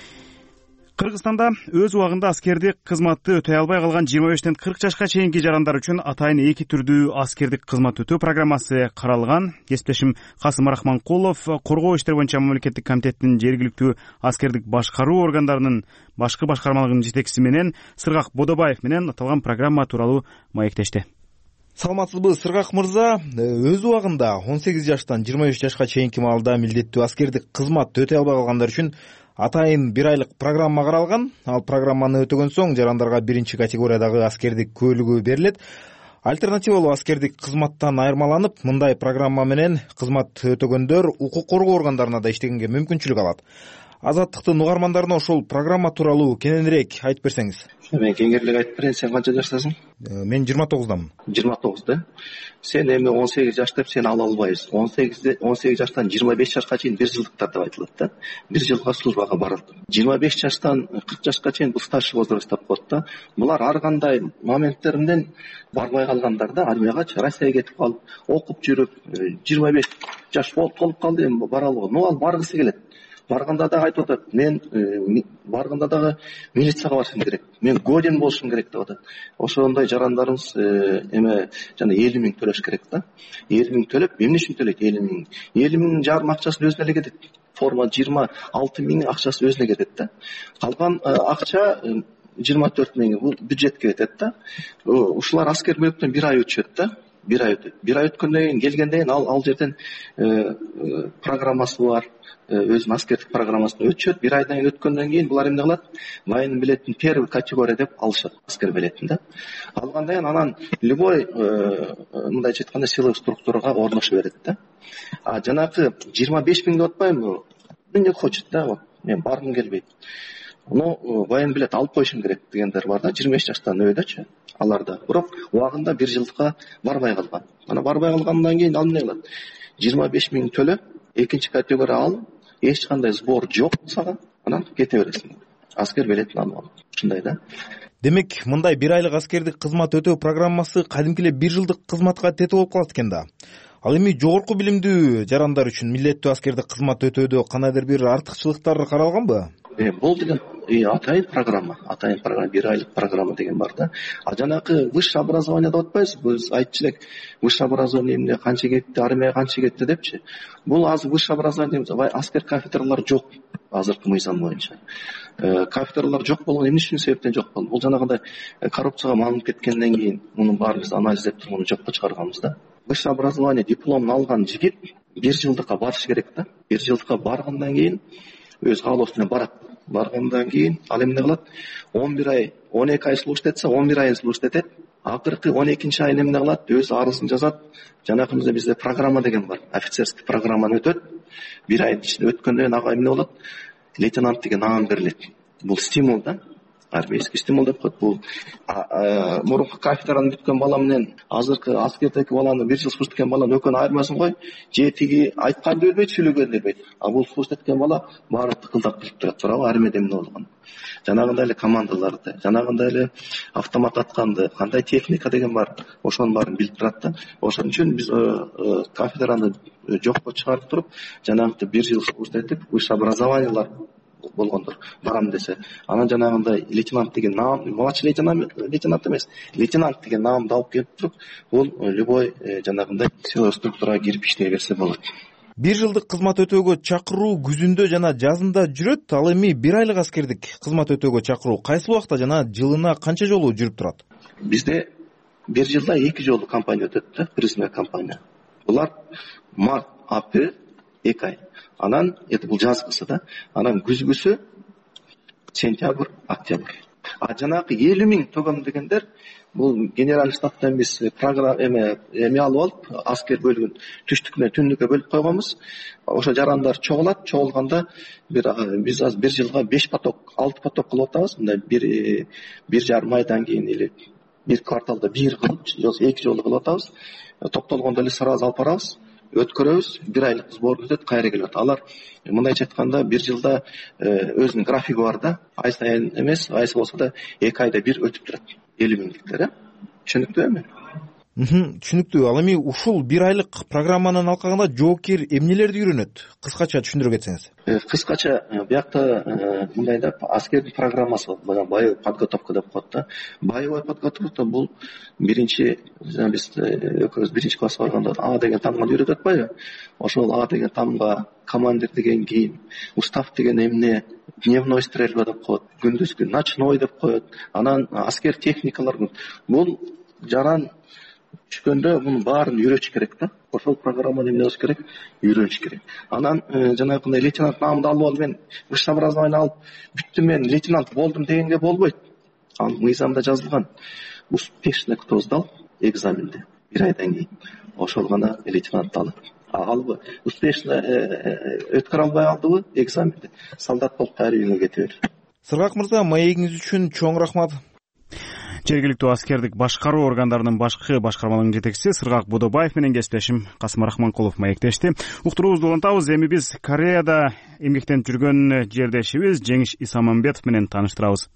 Кыргызстанда өз убагында аскердик кызматты өтөй албай калган жыйырма бештен кырк жашка чейинки жарандар үчүн атайын эки түрдүү аскердик кызмат өтөө программасы каралган. Кесиптешим Касым Рахманкулов коргоо иштер боюнча мамлекеттик комитеттин жергиликтүү аскердик башкаруу органдарынын башкы башкармалыгынын жетекчиси менен Сыргак Бодобаев менен аталган программа тууралуу маектешти. Саламатсызбы, Сыргак мырза? Өз убагында он сегиз жаштан жыйырма беш жашка чейинки маалда милдеттүү аскердик кызмат өтөй албай калгандар үчүн атайын бир айлык программа каралган. Ал программаны өтөгөн соң жарандарга биринчи категориядагы аскердик көлүгү берилет. Альтернативалуу аскердик кызматтан айырмаланып, мындай программа менен кызмат өтөгөндөр укук коргоо органдарына да иштегенге мүмкүнчүлүк алат. Азаттыктын угармандарына ошол программа тууралуу кененирээк айтып берсеңиз. Мен кеңирлик айтып берейин. Сен канча жаштасың? Мен жыйырма тогуздамын. жыйырма тогузда. Сен эми он сегиз жаш деп сени ала албайбыз. он сегиз жаштан жыйырма беш жашка чейин бир жылдыктар деп айтылат да. бир жылга службага барат. жыйырма беш жаштан кырк жашка чейин бул стаж возраст деп коет да. Булар ар кандай моменттеринен барбай калгандар да, армияга Россияга кетип калып, окуп жүрүп, жыйырма беш жаш болуп толуп калды, эми баралыгы. Но ал баргысы келет. Барганда да айтып атат, мен барганда дагы милицияга барышым керек, мен годен болушум керек деп атат. Ошондой жарандарыбыз эме жана элүү миң төлөш керек да. элүү миң төлөп, эмне үчүн төлөйт элүү миң? элүү миңдин жарым акчасы өзүнө эле кетет. Форма жыйырма алты миң акчасы өзүнө кетет да. Калган акча жыйырма төрт миң бул бюджетке кетет да. Ушулар аскер бөлүктөн бир ай өтүшөт да. бир ай өтөт. бир ай өткөндөн кийин келгенден кийин ал ал жерден программасы бар. Өзүнүн аскердик программасын өтүшөт. бир айдан кийин өткөндөн кийин булар эмне кылат? Военный билеттин первый категория деп алышат, аскер билетин да. Алгандан кийин анан любой мындайча айтканда силовой структурага орношо берет да. А жанагы жыйырма беш миң деп атпаймынбы? Мен не хочет да, вот мен баргым келбейт. Но военный билет алып коюшум керек дегендер бар да, жыйырма беш жаштан өйдөчү. Аларда бирок убагында бир жылга барбай калган. Ана барбай калгандан кийин ал эмне кылат? жыйырма беш миң төлөп, экинчи категория ал, эч кандай сбор жок сага, анан кете бересиң. Аскер билетин алып ал. Ушундай да. Демек, мындай бир айлык аскердик кызмат өтөө программасы кадимки эле бир жылдык кызматка тетип болуп калат экен да. Ал эми жогорку билимдүү жарандар үчүн милдеттүү аскердик кызмат өтөөдө кандайдыр бир артыкчылыктар каралганбы? Бул деген атайын программа, атайын программа, бир айлык программа деген бар да. А жанагы высшее образование деп атпайсызбы? Биз айтчу элек, высшее образование эмне, канча кетти, армияга канча кетти депчи. Бул азыр высшее образование аскер кафедралар жок азыркы мыйзам боюнча. Кафедралар жок болгон эмне үчүн себептен жок болду? Бул жанагындай коррупцияга малынып кеткенден кийин мунун баарын биз анализдеп туруп муну жокко чыгарганбыз да. Высшее образование дипломун алган жигит бир жылдыкка барыш керек да. бир жылдыкка баргандан кийин өз каалоосу менен барат. Баргандан кийин ал эмне кылат? он бир ай, он эки ай служба этсе, он бир айын служба этет. Акыркы он экинчи айын эмне кылат? Өз арызын жазат. Жанакымызда бизде программа деген бар. Офицерский программаны өтөт. бир айдын ичинде өткөндөн кийин ага эмне болот? Лейтенант деген наам берилет. Бул стимул да. Армейский стимул деп коет. Бул мурунку кафедраны бүткөн бала менен азыркы аскердеги баланы бир жыл служба эткен баланын экөөнүн айырмасын кой. Же тиги айтканды билбейт, сүйлөгөндү билбейт. А бул служба эткен бала баары тыкылдап билип турат. Туурабы? Армияда эмне болгон. Жанагындай эле командаларды, жанагындай эле автомат атканды, кандай техника деген бар, ошонун баарын билип турат да. Ошон үчүн биз кафедраны жокко чыгарып туруп, жанагы бир жыл служба этип, высшее образованиелар болгондор барам десе, анан жанагындай лейтенант деген наам, младший лейтенант лейтенант эмес, лейтенант деген наамды алып келип туруп, бул любой жанагындай силовой структурага кирип иштей берсе болот. бир жылдык кызмат өтөөгө чакыруу күзүндө жана жазында жүрөт. Ал эми бир айлык аскердик кызмат өтөөгө чакыруу кайсы убакта жана жылына канча жолу жүрүп турат? Бизде бир жылда эки жолу компания өтөт да, призмая компания. Булар март, апрель, эки ай. Анан это бул жазгысы да. Анан күзгүсү сентябрь, октябрь. А жанагы элүү миң тогон дегендер бул генеральный штабтан биз программа эме эме алып алып, аскер бөлүгүн түштүк менен түндүккө бөлүп койгонбуз. Ошо жарандар чогулат, чогулганда бир биз азыр бир жылга беш поток, алты поток кылып атабыз. Мындай бир бир жарым айдан кийин эле бир кварталда бир кылып, эки жолу кылып атабыз. Токтолгондо эле сразу алып барабыз, өткөрөбүз, бир айлык сбор өтөт, кайра келет. Алар мындайча айтканда бир жылда өзүнүн графиги бар да, ай сайын эмес, айсы болсо да эки айда бир өтүп турат. элүү миңдиктер, э? Түшүнүктүү эми? Түшүнүктүү. Ал эми ушул бир айлык программанын алкагында жоокер эмнелерди үйрөнөт? Кыскача түшүндүрүп кетсеңиз. Кыскача биякта мындай да, аскердин программасы бар, боевой подготовка деп коет да. Боевой подготовка бул биринчи, биз экөөбүз биринчи класска барганда А деген тамга үйрөтүп атпайбы? Ошол А деген тамга командир деген кийим, устав деген эмне, дневной стрельба деп коет, күндүзгү ночной деп коет. Анан аскер техникалар бул жаран түшкөндө мунун баарын үйрөтүш керек да. Ошол программаны эмне кылыш керек? Үйрөнүш керек. Анан жанагындай лейтенант наамды алып алып, мен высшее образование алып бүттүм, мен лейтенант болдум дегенге болбойт. Ал мыйзамда жазылган. Успешно кто сдал экзаменди бир айдан кийин, ошол гана лейтенант алат. Албы успешно өткөрө албай алдыбы экзаменди, солдат болуп кайра үйүңө кете бер. Сыргак мырза, маегиңиз үчүн чоң рахмат. Жергиликтүү аскердик башкаруу органдарынын башкы башкармалыгынын жетекчиси Сыргак Бодобаев менен кесиптешим Касым Рахманкулов маектешти. Уктуруубузду улантабыз. Эми биз Кореяда эмгектенип жүргөн жердешибиз Жеңиш Исамамбетов менен тааныштырабыз.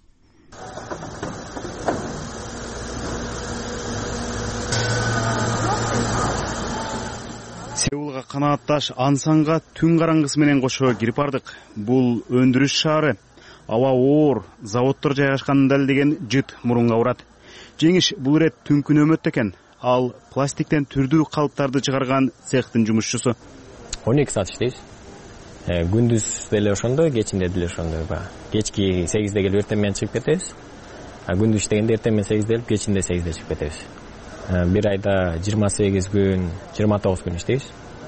Сеулга канаатташ Ансанга түн караңгысы менен кошо кирип бардык. Бул өндүрүш шаары. Аба оор, заводдор жайгашканын далилдеген жыт мурунга урат. Жеңиш бул ирет түнкү нөмөт экен. Ал пластиктен түрдүү калыптарды чыгарган цехтин жумушчусу. он эки саат иштейбиз. Күндүз деле ошондой, кечинде деле ошондой. Кечки сегизде келип эртең менен чыгып кетебиз. А күндүз иштегенде эртең менен сегизде келип, кечинде сегизде чыгып кетебиз. Бир айда жыйырма сегиз күн, жыйырма тогуз күн иштейбиз.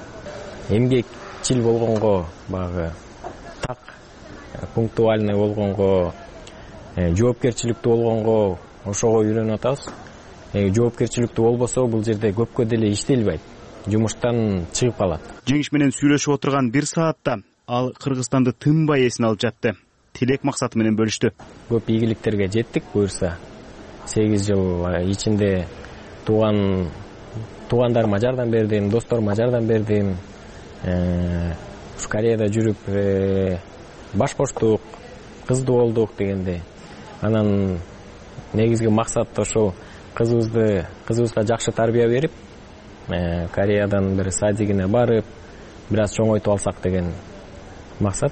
Эмгекчил болгонго, багы так пунктуальный болгонго, жоопкерчиликтүү болгонго ошого үйрөнүп атабыз. Жоопкерчиликтүү болбосо бул жерде көпкө деле иштелбейт. Жумуштан чыгып калат. Жеңиш менен сүйлөшүп отурган бир саатта ал Кыргызстанды тынбай эсине алып жатты. Тилек максаты менен бөлүштү. Көп ийгиликтерге жеттик буюрса. сегиз жыл ичинде тууган туугандарыма жардам бердим, досторума жардам бердим. Ушу Кореяда жүрүп баш коштук, кыздуу болдук дегенде. Анан негизги максат ошол кызыбызды кызыбызга жакшы тарбия берип, Кореядан бир садигине барып, бир аз чоңойтуп алсак деген максат.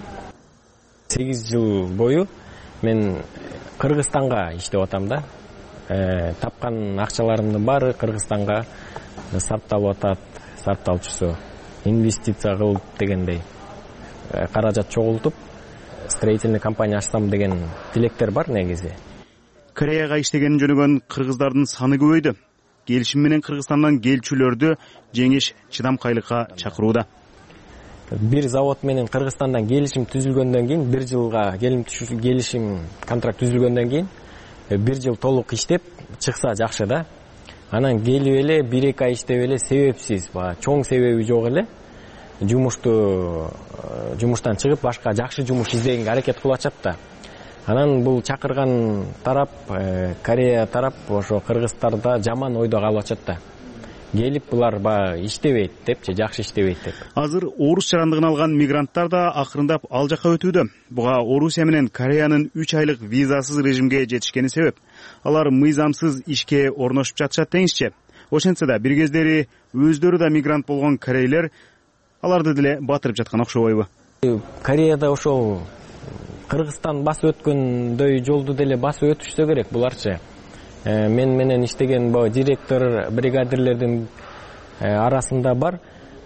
сегиз жыл бою мен Кыргызстанга иштеп атам да. Тапкан акчаларымдын баары Кыргызстанга сарпталып атат, сарпталчусу инвестиция кылып дегендей. Каражат чогултуп, строительный компания ачсам деген тилектер бар негизи. Кореяга иштегенин жөнөгөн кыргыздардын саны көбөйдү. Келишим менен Кыргызстандан келчүлөрдү Жеңиш чыдамкайлыкка чакырууда. Бир завод менен Кыргызстандан келишим түзүлгөндөн кийин, бир жылга келишим контракт түзүлгөндөн кийин, бир жыл толук иштеп чыкса жакшы да. Анан келип эле бир эки ай иштеп эле себепсиз, чоң себеби жок эле жумушту жумуштан чыгып башка жакшы жумуш издегенге аракет кылып атышат да. Анан бул чакырган тарап, Корея тарап ошо кыргыздарда жаман ойдо калып атышат да. Келип булар баягы иштебейт депчи, жакшы иштебейт деп. Азыр орус жарандыгын алган мигранттар да акырындап ал жака өтүүдө. Буга Орусия менен Кореянын үч айлык визасыз режимге жетишкени себеп. Алар мыйзамсыз ишке орношуп жатышат деңизчи. Ошентсе да бир кездери өздөрү да мигрант болгон корейлер аларды деле батырып жаткан окшобойбу? Кореяда ошол Кыргызстан басып өткөндөй жолду деле басып өтүшсө керек буларчы. Мен менен иштеген бо директор, бригадирлердин арасында бар.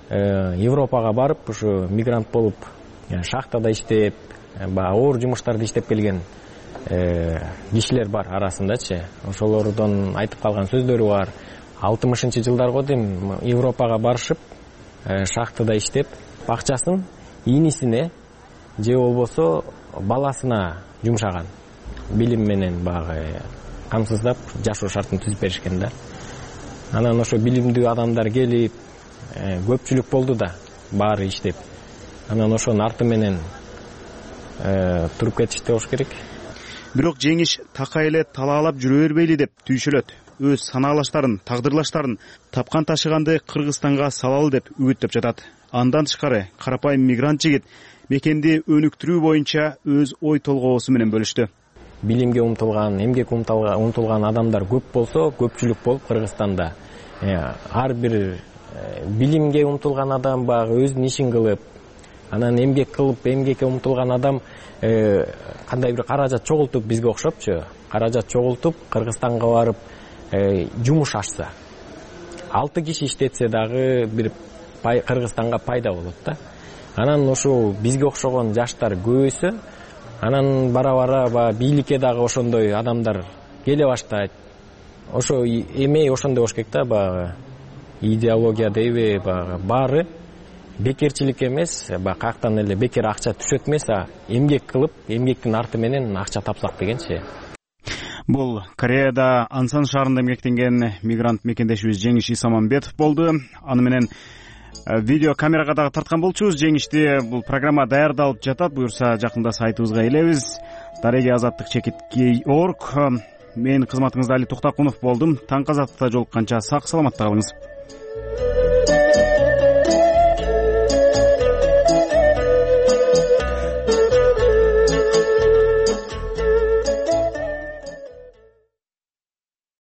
Европага барып ушу мигрант болуп шахтада иштеп, баягы оор жумуштарды иштеп келген кишилер бар арасындачы. Ошолордон айтып калган сөздөрү бар. алтымышынчы жылдарга дейм Европага барышып, шахтада иштеп, акчасын инисине же болбосо баласына жумшаган. Билим менен багы камсыздап жашоо шартын түзүп беришкен да. Анан ошо билимдүү адамдар келип, көпчүлүк болду да, баары иштеп. Анан ошонун арты менен туруп кетишти болуш керек. Бирок жеңиш такай эле талаалап жүрө бербейли деп түйшөлөт. Өз санаалаштарын, тагдырлаштарын тапкан ташыганды Кыргызстанга салалы деп үгүттөп жатат. Андан тышкары карапайым мигрант жигит мекенди өнүктүрүү боюнча өз ой толгоосу менен бөлүштү. Билимге умтулган, эмгекке умтулган адамдар көп болсо, көпчүлүк болуп Кыргызстанда ар бир билимге умтулган адам багы өзүнүн ишин кылып, анан эмгек кылып, эмгекке умтулган адам кандай бир каражат чогултуп бизге окшопчу, каражат чогултуп Кыргызстанга барып жумуш ашса, алты киши иштетсе дагы бир Кыргызстанга пайда болот да. Анан ошо бизге окшогон жаштар көбөйсө, анан бара-бара ба бийликке дагы ошондой адамдар келе баштайт. Ошо эми ошондой болуш керек да, баягы идеология дейби, баягы баары бекерчилик эмес, баягы каяктан эле бекер акча түшөт эмес, а эмгек кылып, эмгектин арты менен акча тапсак дегенчи. Бул Кореяда Ансан шаарында эмгектенген мигрант мекендешибиз Жеңиш Исамамбетов болду. Аны менен видео камерага дагы тарткан болчубуз. Жеңишти бул программа даярдалып жатат. Буюрса жакында сайтыбызга илебиз. Дареги азаттык чекит кей орг. Мен кызматыңызда Али Токтокунов болдум. Таң казактыкта жолукканча сак саламатта калыңыз.